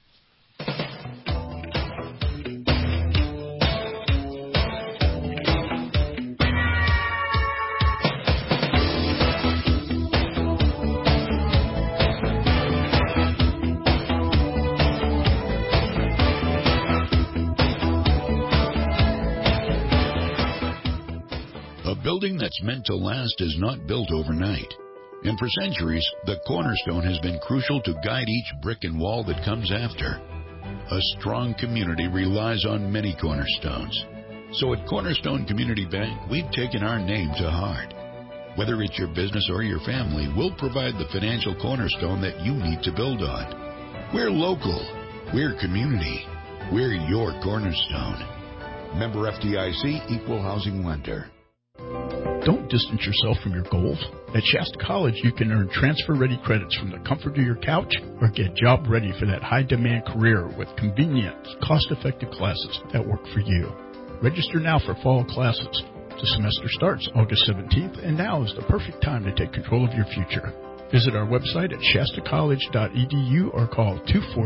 Building that's meant to last is not built overnight. And for centuries, the cornerstone has been crucial to guide each brick and wall that comes after. A strong community relies on many cornerstones. So at Cornerstone Community Bank, we've taken our name to heart. Whether it's your business or your family, we'll provide the financial cornerstone that you need to build on. We're local. We're community. We're your cornerstone. Member FDIC, Equal Housing Lender. Don't distance yourself from your goals. At Shasta College, you can earn transfer-ready credits from the comfort of your couch or get job-ready for that high-demand career with convenient, cost-effective classes that work for you. Register now for fall classes. The semester starts August 17th, and now is the perfect time to take control of your future. Visit our website at shastacollege.edu or call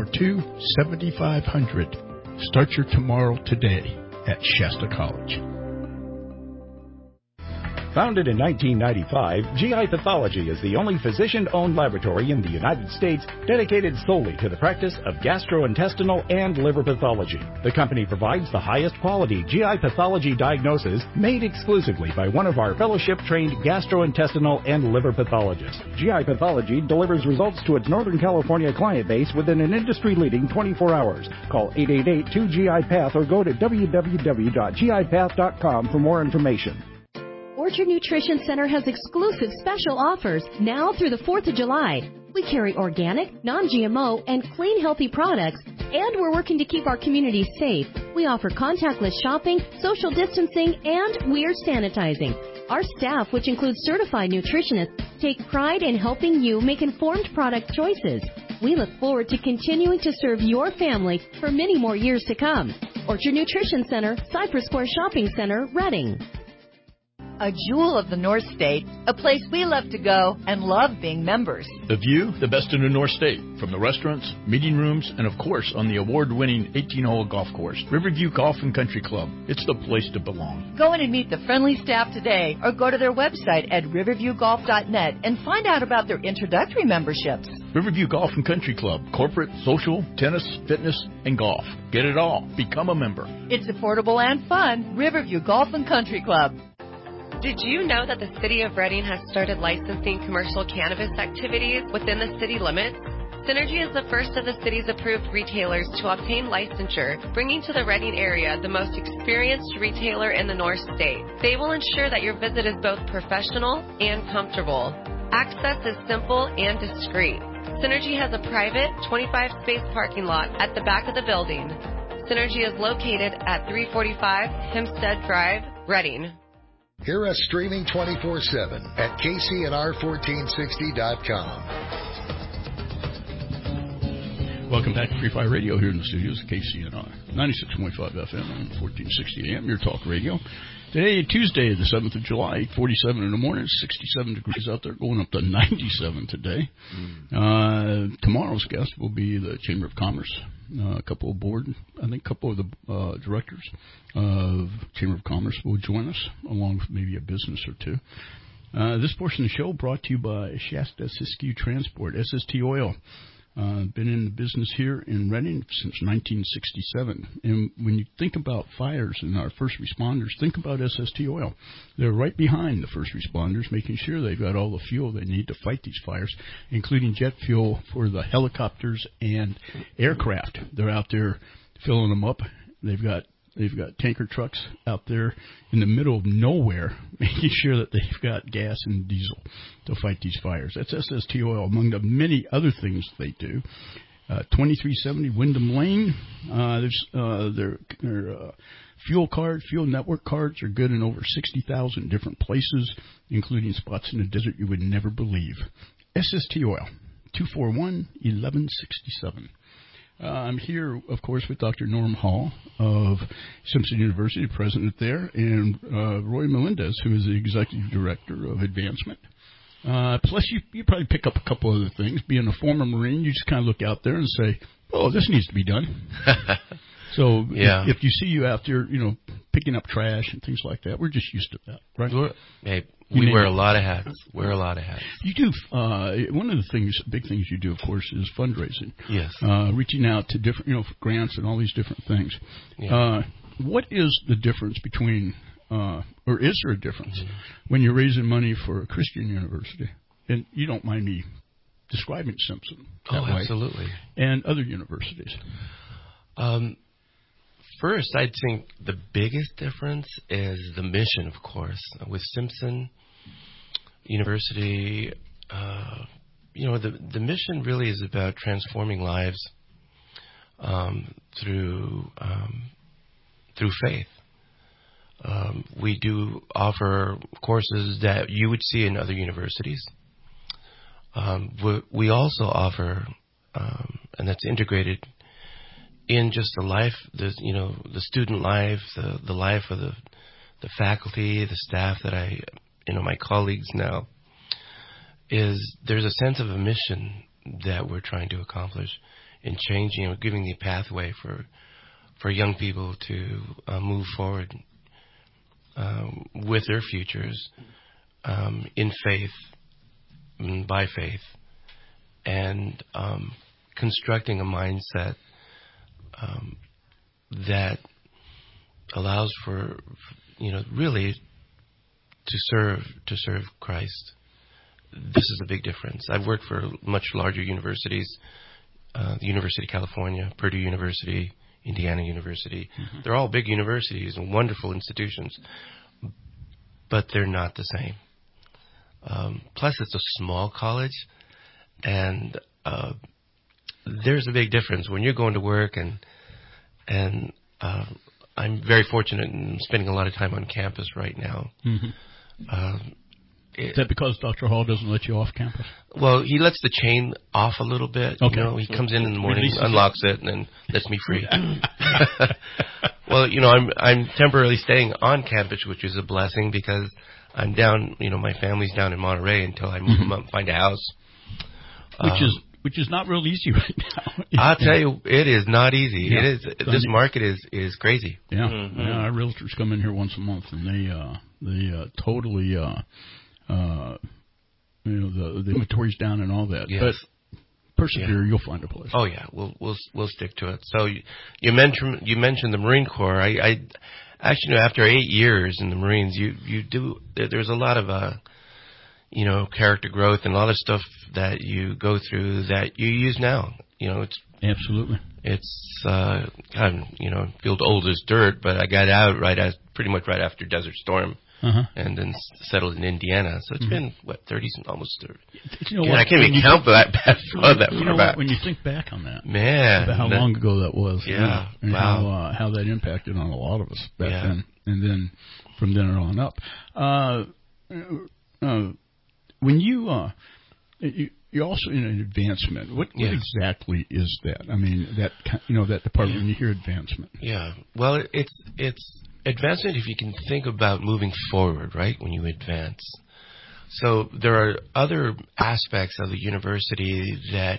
242-7500. Start your tomorrow today at Shasta College. Founded in 1995, GI Pathology is the only physician-owned laboratory in the United States dedicated solely to the practice of gastrointestinal and liver pathology. The company provides the highest quality GI pathology diagnosis made exclusively by one of our fellowship-trained gastrointestinal and liver pathologists. GI Pathology delivers results to its Northern California client base within an industry-leading 24 hours. Call 888-2GI-PATH or go to www.gipath.com for more information. Orchard Nutrition Center has exclusive special offers now through the 4th of July. We carry organic, non-GMO, and clean, healthy products, and we're working to keep our community safe. We offer contactless shopping, social distancing, and we're sanitizing. Our staff, which includes certified nutritionists, take pride in helping you make informed product choices. We look forward to continuing to serve your family for many more years to come. Orchard Nutrition Center, Cypress Square Shopping Center, Redding. A jewel of the North State, a place we love to go and love being members. The view, the best in the North State, from the restaurants, meeting rooms, and of course on the award-winning 18-hole golf course, Riverview Golf and Country Club. It's the place to belong. Go in and meet the friendly staff today or go to their website at riverviewgolf.net and find out about their introductory memberships. Riverview Golf and Country Club, corporate, social, tennis, fitness, and golf. Get it all. Become a member. It's affordable and fun. Riverview Golf and Country Club. Did you know that the City of Redding has started licensing commercial cannabis activities within the city limits? Synergy is the first of the city's approved retailers to obtain licensure, bringing to the Redding area the most experienced retailer in the North State. They will ensure that your visit is both professional and comfortable. Access is simple and discreet. Synergy has a private 25-space parking lot at the back of the building. Synergy is located at 345 Hempstead Drive, Redding. Hear us streaming 24/7 at KCNR1460.com. Welcome back to Free Fire Radio here in the studios at KCNR. 96.5 FM and 1460 AM, your talk radio. Today, Tuesday, the 7th of July, 8:47 in the morning, 67 degrees out there, going up to 97 today. Tomorrow's guest will be the Chamber of Commerce. A couple of the directors of Chamber of Commerce will join us, along with maybe a business or two. This portion of the show brought to you by Shasta Siskiyou Transport, SST Oil. Been in the business here in Redding since 1967. And when you think about fires and our first responders, think about SST Oil. They're right behind the first responders, making sure they've got all the fuel they need to fight these fires, including jet fuel for the helicopters and aircraft. They're out there filling them up. They've got tanker trucks out there in the middle of nowhere, making sure that they've got gas and diesel to fight these fires. That's SST Oil, among the many other things they do. 2370 Wyndham Lane. Their fuel network cards are good in over 60,000 different places, including spots in the desert you would never believe. SST Oil, 241-1167. I'm here, of course, with Dr. Norm Hall of Simpson University, president there, and Roy Melendez, who is the executive director of Advancement. Plus, you probably pick up a couple other things. Being a former Marine, you just kind of look out there and say, oh, this needs to be done. So if you see you out there, picking up trash and things like that, we're just used to that, right? Hey, we wear a lot of hats. You do. One of the big things you do, of course, is fundraising. Yes. Reaching out to different, for grants and all these different things. Yeah. What is the difference between, or is there a difference when you're raising money for a Christian university? And you don't mind me describing Simpson that way. Absolutely. And other universities. First, I think the biggest difference is the mission, of course. With Simpson University, the mission really is about transforming lives through faith. We do offer courses that you would see in other universities. We also offer, and that's integrated in just the life, the student life, the life of the faculty, the staff that my colleagues now, there's a sense of a mission that we're trying to accomplish in changing, giving the pathway for young people to move forward with their futures in faith, by faith, and constructing a mindset that allows for really to serve Christ. This is a big difference. I've worked for much larger universities, the University of California, Purdue University, Indiana University. Mm-hmm. They're all big universities and wonderful institutions, but they're not the same. Plus, it's a small college, and there's a big difference when you're going to work, and I'm very fortunate in spending a lot of time on campus right now. Mm-hmm. Is that because Dr. Hall doesn't let you off campus? Well, he lets the chain off a little bit. Okay. He comes in the morning, unlocks it, and then lets me free. Well, I'm temporarily staying on campus, which is a blessing because I'm down. My family's down in Monterey until I move them up and find a house. Which is not real easy right now. I'll tell you, it is not easy. Yeah. It is. This market is crazy. Yeah. Mm-hmm. Yeah. Our realtors come in here once a month, and they totally, the inventory's down and all that. Yes. But persevere, you'll find a place. Oh yeah, we'll stick to it. So you mentioned the Marine Corps. I actually, after 8 years in the Marines, you do. There's a lot of character growth and a lot of stuff that you go through that you use now. It's absolutely. It's feel old as dirt, but I got out pretty much right after Desert Storm, and then settled in Indiana. So it's been 30, almost 30. I can't even count that far back. When you think back on that, man, about how long ago that was, yeah, and wow, how that impacted on a lot of us back then, and then from then on up. When you're also in an advancement. What exactly is that? I mean, that department. When you hear advancement, well, it's advancement if you can think about moving forward, right? When you advance, so there are other aspects of the university that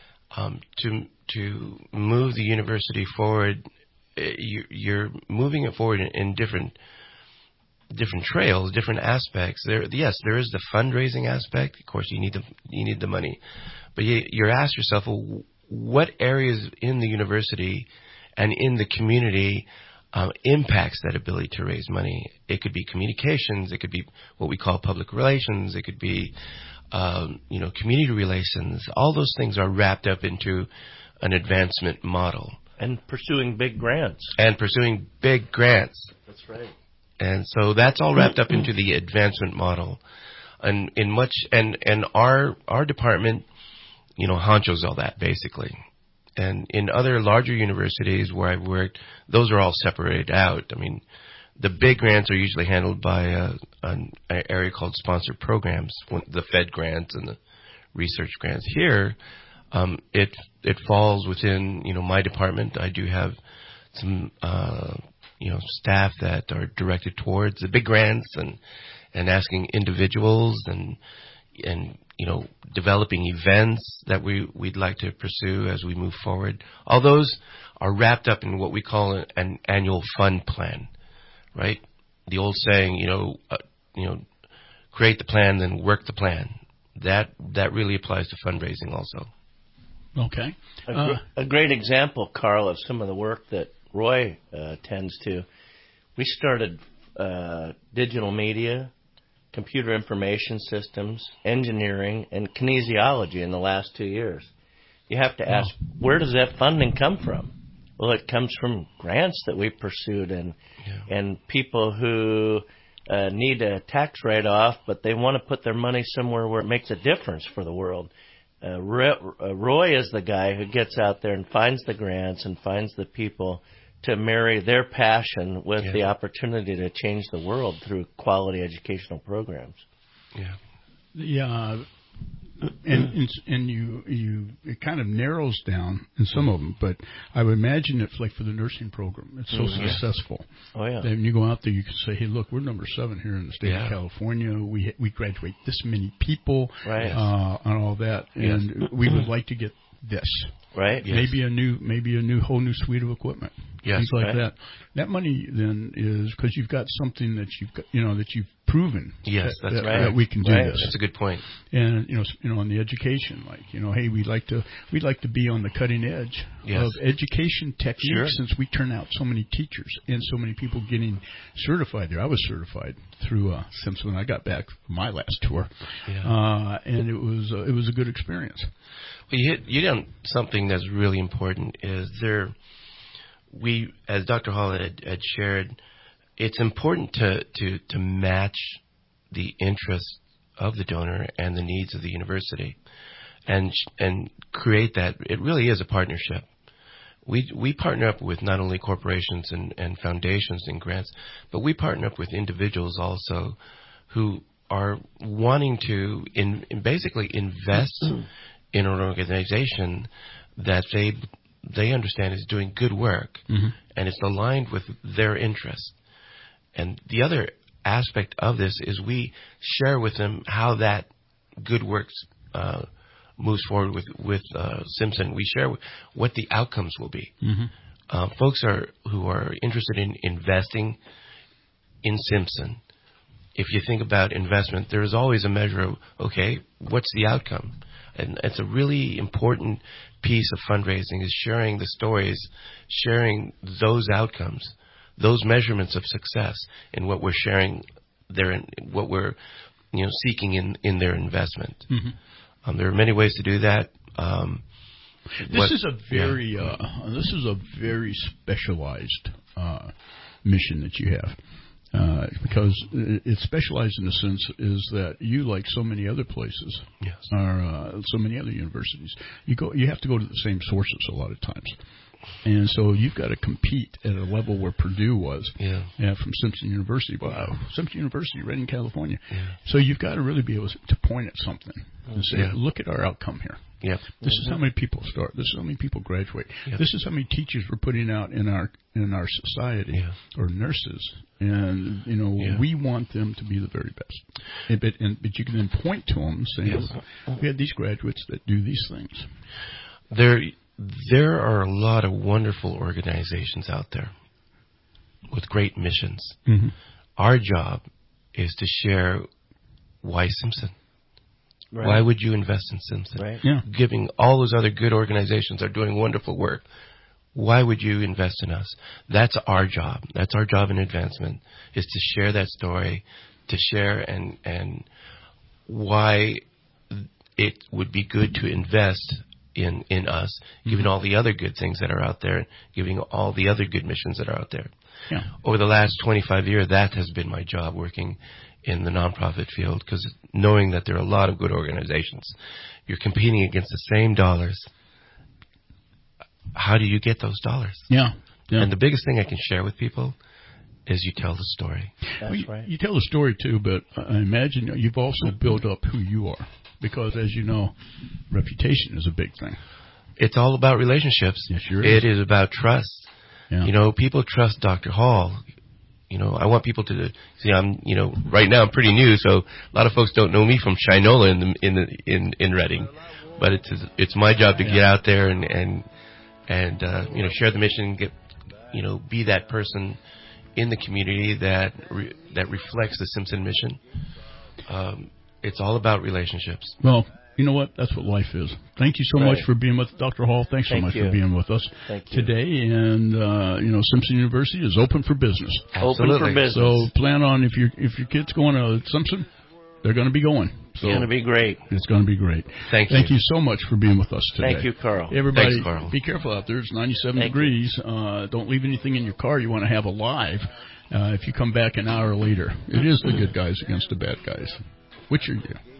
to move the university forward, you're moving it forward in different different trails, different aspects. There is the fundraising aspect. Of course, you need the money, but you ask yourself, well, what areas in the university and in the community impacts that ability to raise money? It could be communications. It could be what we call public relations. It could be community relations. All those things are wrapped up into an advancement model. And pursuing big grants. That's right. And so that's all wrapped up into the advancement model. And our department, honchos all that basically. And in other larger universities where I've worked, those are all separated out. I mean, the big grants are usually handled by an area called sponsored programs, the Fed grants and the research grants. Here, it falls within my department. I do have some staff that are directed towards the big grants and asking individuals and developing events that we'd like to pursue as we move forward. All those are wrapped up in what we call an annual fund plan, right? The old saying, create the plan, then work the plan. That really applies to fundraising also. Okay. A great example, Carl, of some of the work that Roy tends to. We started digital media, computer information systems, engineering, and kinesiology in the last 2 years. You have to ask, where does that funding come from? Well, it comes from grants that we pursued and people who need a tax write-off, but they want to put their money somewhere where it makes a difference for the world. Roy is the guy who gets out there and finds the grants and finds the people to marry their passion with the opportunity to change the world through quality educational programs. Yeah. And you it kind of narrows down in some of them, but I would imagine it's like for the nursing program, it's so successful. Oh yeah. Then you go out there, you can say, hey, look, we're number 7 here in the state of California. We graduate this many people, and all that, and we would like to get this. Right. Maybe a new whole new suite of equipment. Things like that. That money then is because you've got something that you've got, that you've proven. Yes, that's right. That we can do this. That's a good point. And on the education, hey, we'd like to be on the cutting edge of education techniques since we turn out so many teachers and so many people getting certified there. I was certified through Simpson when I got back from my last tour, and it was a good experience. Well, you hit on something that's really important. We, as Dr. Hall had shared, it's important to match the interests of the donor and the needs of the university, and create that. It really is a partnership. We partner up with not only corporations and foundations and grants, but we partner up with individuals also who are wanting to basically invest in an organization that they understand is doing good work, and it's aligned with their interests. And the other aspect of this is we share with them how that good work moves forward with Simpson. We share what the outcomes will be. Folks who are interested in investing in Simpson, if you think about investment, there is always a measure of, okay, what's the outcome? And it's a really important piece of fundraising is sharing the stories, sharing those outcomes, those measurements of success in what we're sharing there, what we're seeking in their investment. There are many ways to do that. This is a very specialized mission that you have. Because it's specialized in the sense is that you, like so many other places, or so many other universities, you have to go to the same sources a lot of times, and so you've got to compete at a level where Purdue was, from Simpson University. Wow, Simpson University, Redding, California. So you've got to really be able to point at something and say, look at our outcome here. This is how many people start. This is how many people graduate. This is how many teachers we're putting out in our society, or nurses, and we want them to be the very best. But you can then point to them saying, we had these graduates that do these things. There are a lot of wonderful organizations out there with great missions. Our job is to share why Simpson. Right. Why would you invest in Simpson? Right. Yeah. Giving all those other good organizations are doing wonderful work. Why would you invest in us? That's our job. That's our job in advancement, is to share that story, to share and why it would be good to invest in us, given all the other good things that are out there, giving all the other good missions that are out there. Yeah. Over the last 25 years, that has been my job, working in the nonprofit field, because knowing that there are a lot of good organizations, you're competing against the same dollars. How do you get those dollars? Yeah. And the biggest thing I can share with people is you tell the story. That's right. You tell the story, too, but I imagine you've also built up who you are, because, as you know, reputation is a big thing. It's all about relationships. Yes, sure is. It is about trust. Yeah. You know, people trust Dr. Hall. You know, I want people to see. Right now I'm pretty new, so a lot of folks don't know me from Shinola in Redding, but it's my job to get out there and share the mission, be that person in the community that reflects the Simpson mission. It's all about relationships. Well, you know what? That's what life is. Thank you so much for being with Dr. Hall. Thanks so much for being with us today. And Simpson University is open for business. Absolutely. Open for business. So plan on, if your kids going to Simpson, they're going to be going. So it's going to be great. It's going to be great. Thank you so much for being with us today. Thank you, Carl. Everybody, Thanks, Carl. Be careful out there. It's 97 degrees. Don't leave anything in your car you want to have alive if you come back an hour later. It is the good guys against the bad guys. Which are you?